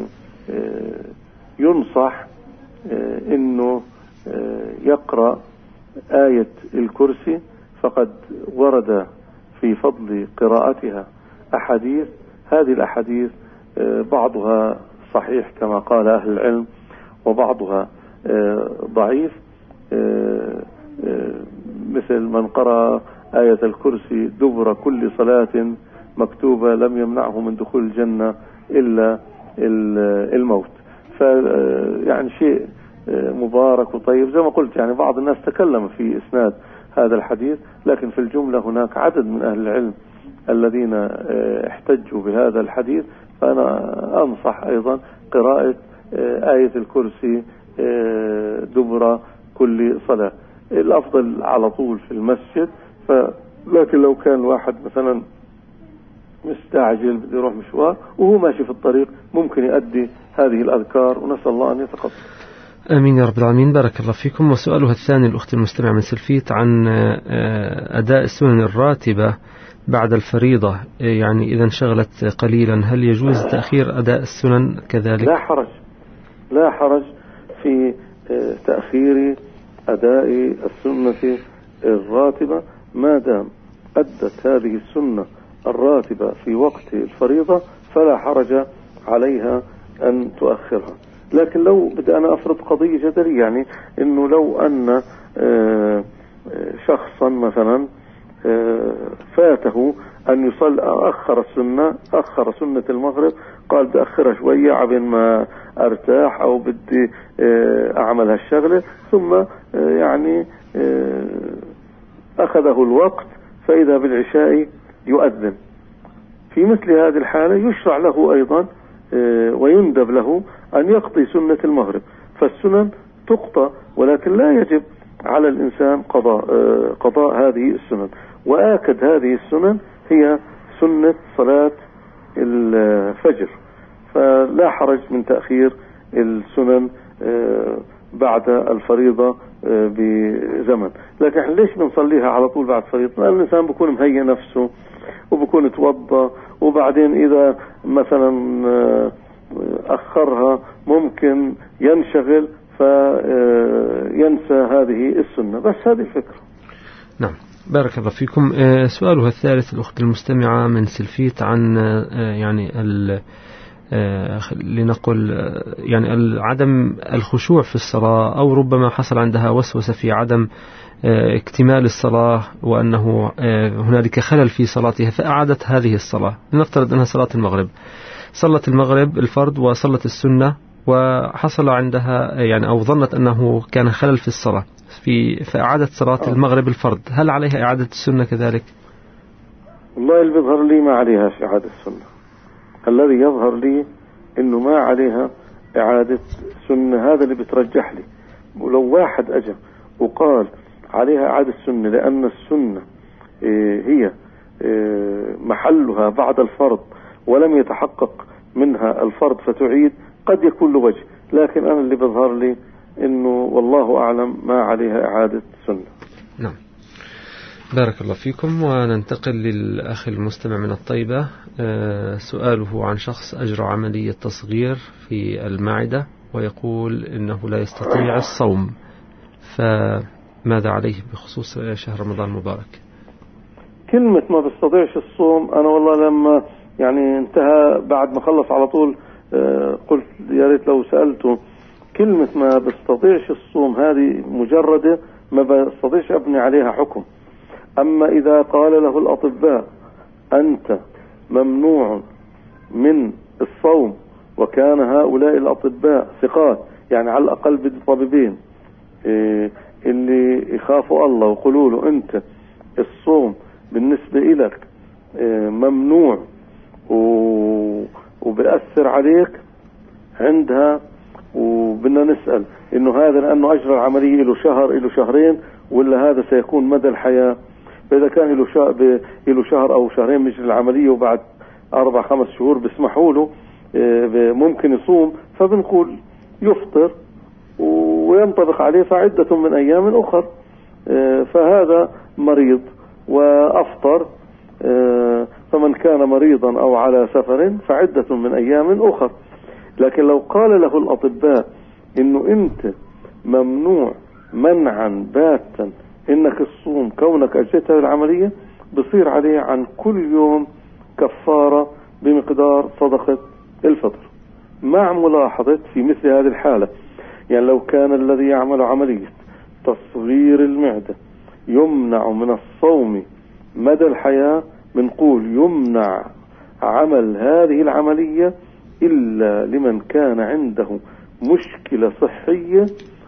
ينصح إنه يقرأ آية الكرسي، فقد ورد في فضل قراءتها أحاديث. هذه الأحاديث بعضها صحيح كما قال أهل العلم وبعضها ضعيف، مثل من قرأ آية الكرسي دبر كل صلاة مكتوبة لم يمنعه من دخول الجنة إلا الموت. فيعني شيء مبارك وطيب. زي ما قلت يعني بعض الناس تكلم في إسناد هذا الحديث، لكن في الجملة هناك عدد من أهل العلم الذين احتجوا بهذا الحديث. فأنا أنصح أيضا قراءة آية الكرسي دبر كل صلاة. الأفضل على طول في المسجد، لكن لو كان واحد مثلا مستعجل بده يروح مشوار وهو ماشي في الطريق ممكن يؤدي هذه الأذكار، ونسأل الله أن يتقبل. آمين يا رب العالمين. بارك الله فيكم. وسؤالها الثاني الأخت المستمع من سلفيت عن أداء السنن الراتبة بعد الفريضة، يعني إذا انشغلت قليلا هل يجوز تأخير أداء السنن كذلك؟ لا حرج في تأخير أداء السنة الراتبة ما دام أدت هذه السنة الراتبة في وقت الفريضة فلا حرج عليها أن تؤخرها. لكن لو بدي أنا أفرض قضية جدلية، يعني إنه لو أن شخصا مثلا فاته أن يصلي أخر سنة المغرب، قال بدي أخرها شوية عبين ما أرتاح أو بدي أعمل هالشغلة، ثم يعني أخذه الوقت فإذا بالعشاء يؤذن. في مثل هذه الحالة يشرع له أيضا ويندب له أن يقضي سنة المغرب. فالسنن تقضى، ولكن لا يجب على الإنسان قضاء هذه السنن. وآكد هذه السنن هي سنة صلاة الفجر، فلا حرج من تأخير السنن بعد الفريضة بزمن. لكن ليش بنصليها على طول بعد الفريضة؟ لأن الإنسان بيكون مهيئ نفسه وبكون توضى، وبعدين إذا مثلا أخرها ممكن ينشغل فينسى هذه السنة. بس هذه الفكرة. نعم بارك الله فيكم. سؤالها الثالث الأخت المستمعة من سلفيت عن يعني لنقل يعني عدم الخشوع في الصلاة، أو ربما حصل عندها وسوسة في عدم اكتمال الصلاة وأنه هنالك خلل في صلاتها فأعادت هذه الصلاة. لنفترض أنها صلاة المغرب، صلت المغرب الفرض وصلت السنة وحصل عندها يعني أو ظنت أنه كان خلل في الصلاة فأعادت صلاة المغرب الفرض، هل عليها إعادة السنة كذلك؟ والله اللي بيظهر لي ما عليها في إعادة السنة. الذي يظهر لي إنه ما عليها إعادة سنة، هذا اللي بترجح لي. ولو واحد أجا وقال عليها إعادة السنة لأن السنة هي محلها بعد الفرض ولم يتحقق منها الفرض فتعيد، قد يكون له وجه. لكن أنا اللي بظهر لي إنه والله أعلم ما عليها إعادة سنة. نعم بارك الله فيكم. وننتقل للأخ المستمع من الطيبة. سؤاله عن شخص أجرى عملية تصغير في المعدة ويقول إنه لا يستطيع الصوم، فماذا عليه بخصوص شهر رمضان المبارك؟ كلمة ما بستطيعش الصوم، أنا والله لما يعني انتهى بعد ما خلص على طول قلت يا ريت لو سألته كلمة ما بستطيعش الصوم هذه مجردة ما بستطيعش أبني عليها حكم. أما إذا قال له الأطباء أنت ممنوع من الصوم، وكان هؤلاء الأطباء ثقات، يعني على الأقل بالطبيبين اللي يخافوا الله ويقولوا له أنت الصوم بالنسبة إليك ممنوع وبيأثر عليك، عندها وبدنا نسأل إنه هذا لأنه أجرى العملية له شهر له شهرين ولا هذا سيكون مدى الحياة. فإذا كان له شهر أو شهرين مجرى العملية وبعد 4-5 شهور بيسمحوا له ممكن يصوم، فبنقول يفطر وينطبق عليه فعدة من أيام أخر. فهذا مريض وأفطر، فمن كان مريضا أو على سفر فعدة من أيام أخر. لكن لو قال له الأطباء إنه أنت ممنوع منعا باتا إنك الصوم كونك أجلت العملية، بصير عليه عن كل يوم كفارة بمقدار صدقة الفطر، مع ملاحظة في مثل هذه الحالة يعني لو كان الذي يعمل عملية تصغير المعدة يمنع من الصوم مدى الحياة، بنقول يمنع عمل هذه العملية إلا لمن كان عنده مشكلة صحية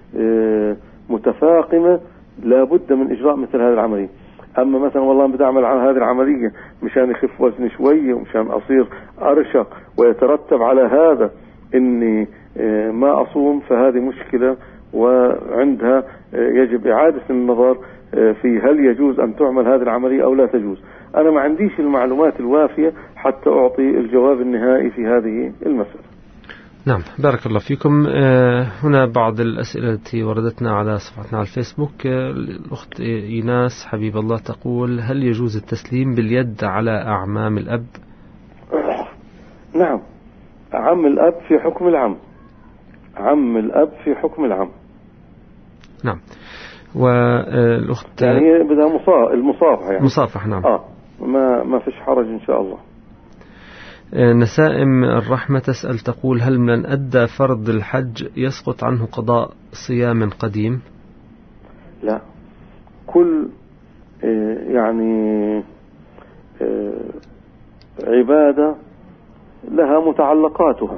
متفاقمة لا بد من إجراء مثل هذه العملية. أما مثلا والله بدي أعمل على هذه العملية مشان يخف وزني شوية ومشان أصير أرشق ويترتب على هذا إني ما أصوم، فهذه مشكلة وعندها يجب إعادة النظر في هل يجوز أن تعمل هذه العملية أو لا تجوز. أنا ما عنديش المعلومات الوافية حتى أعطي الجواب النهائي في هذه المسألة. نعم، بارك الله فيكم. هنا بعض الأسئلة التي وردتنا على صفحتنا على الفيسبوك. الأخت إيناس حبيب الله تقول: هل يجوز التسليم باليد على أعمام الأب؟ نعم، عم الأب في حكم العم، عم الأب في حكم العم. نعم. والأخت يعني بدها المصافحة يعني مصافحة. نعم. ما فيش حرج إن شاء الله. نسائم الرحمة تسأل تقول: هل من أدى فرض الحج يسقط عنه قضاء صيام قديم؟ لا، كل يعني عبادة لها متعلقاتها.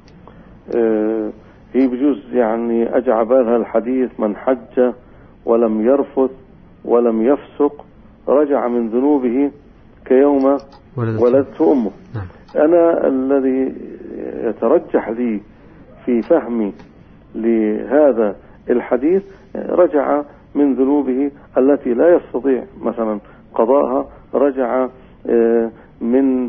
هي بجوز يعني أجع بالها الحديث: من حج ولم يرفث ولم يفسق رجع من ذنوبه كيوم ولدته أمه. نعم. أنا الذي يترجح لي في فهمي لهذا الحديث رجع من ذنوبه التي لا يستطيع مثلا قضاءها، رجع من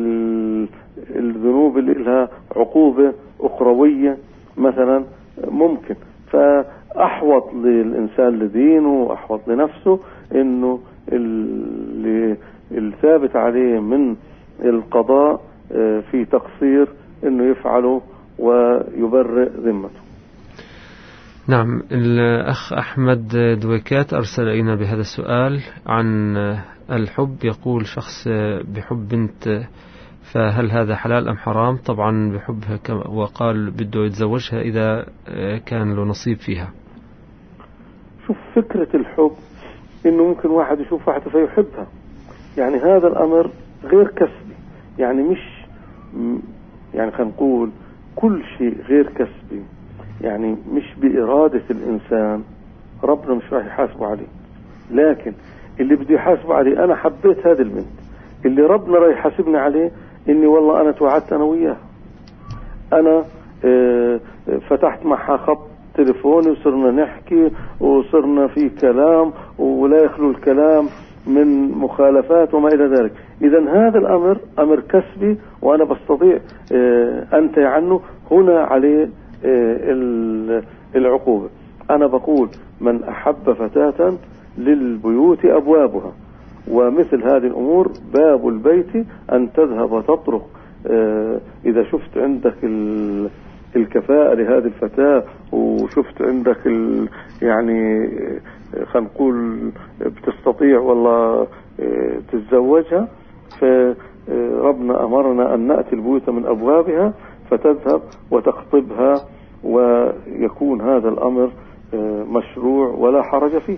الذنوب اللي لها عقوبة أخروية مثلا ممكن. فأحوط للإنسان لدينه وأحوط لنفسه إنه اللي الثابت عليه من القضاء في تقصير إنه يفعله ويبرئ ذمته. نعم. الأخ أحمد دويكات أرسل إلينا بهذا السؤال عن الحب. يقول: شخص بحب بنت، فهل هذا حلال أم حرام؟ طبعا بحبها وقال بده يتزوجها إذا كان له نصيب فيها. شوف، فكرة الحب إنه ممكن واحد يشوف واحدة فيحبها، يعني هذا الأمر غير كسبي، يعني مش يعني خلينا نقول كل شيء غير كسبي، يعني مش بإرادة الإنسان، ربنا مش راح يحاسبه عليه. لكن اللي بده يحاسبه عليه أنا حبيت هذه البنت، اللي ربنا راح يحاسبني عليه إني والله أنا توعدت أنا وياها، أنا فتحت معها خط تليفوني وصرنا نحكي وصرنا في كلام ولا يخلو الكلام من مخالفات وما إلى ذلك. إذن هذا الأمر أمر كسبي وأنا بستطيع أنتهي عنه، هنا عليه العقوبة. أنا بقول: من أحب فتاة للبيوت أبوابها، ومثل هذه الأمور باب البيت أن تذهب تطرق. إذا شفت عندك الكفاءة لهذه الفتاة وشفت عندك يعني خلينا نقول بتستطيع والله تتزوجها، فربنا أمرنا أن نأتي البيوت من أبوابها فتذهب وتخطبها ويكون هذا الأمر مشروع ولا حرج فيه.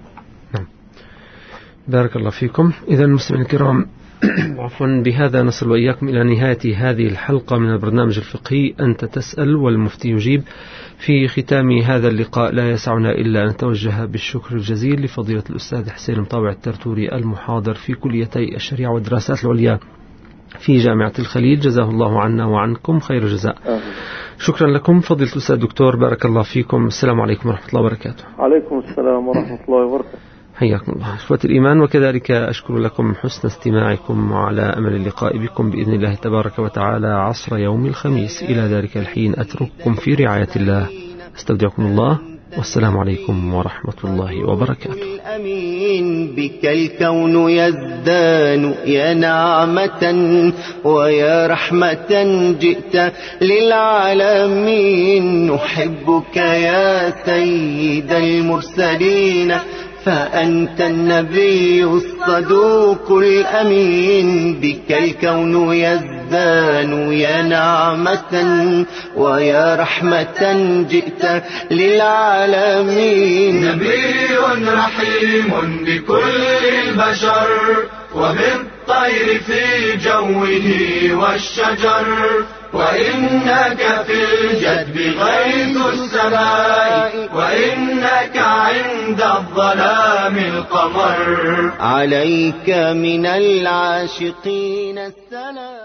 بارك الله فيكم. إذا المستمعين الكرام، عفوا، بهذا نصل وإياكم إلى نهاية هذه الحلقة من البرنامج الفقهي أنت تسأل والمفتي يجيب. في ختام هذا اللقاء لا يسعنا إلا أن نتوجه بالشكر الجزيل لفضيلة الأستاذ حسين مطاوع الترتوري المحاضر في كليتي الشريعة والدراسات العليا في جامعة الخليل، جزاه الله عنا وعنكم خير جزاء. شكرا لكم فضيلة الأستاذ الدكتور، بارك الله فيكم. السلام عليكم ورحمة الله وبركاته. عليكم السلام ورحمة الله وبركاته. حياكم الله إخوة الإيمان، وكذلك أشكر لكم حسن استماعكم وعلى أمل اللقاء بكم بإذن الله تبارك وتعالى عصر يوم الخميس. إلى ذلك الحين أترككم في رعاية الله، استودعكم الله، والسلام عليكم ورحمة الله وبركاته. الأمين بك الكون يزدان يا نعمة ويا رحمة جئت للعالمين. نحبك يا سيد المرسلين، فأنت النبي الصدوق الأمين. بك الكون يزدان يا نعمة ويا رحمة جئت للعالمين. نبي رحيم بكل البشر وبالطير في جوه والشجر، وإنك في الجدب غيث السماء، وإنك عند الظلام القمر. عليك من العاشقين السلام.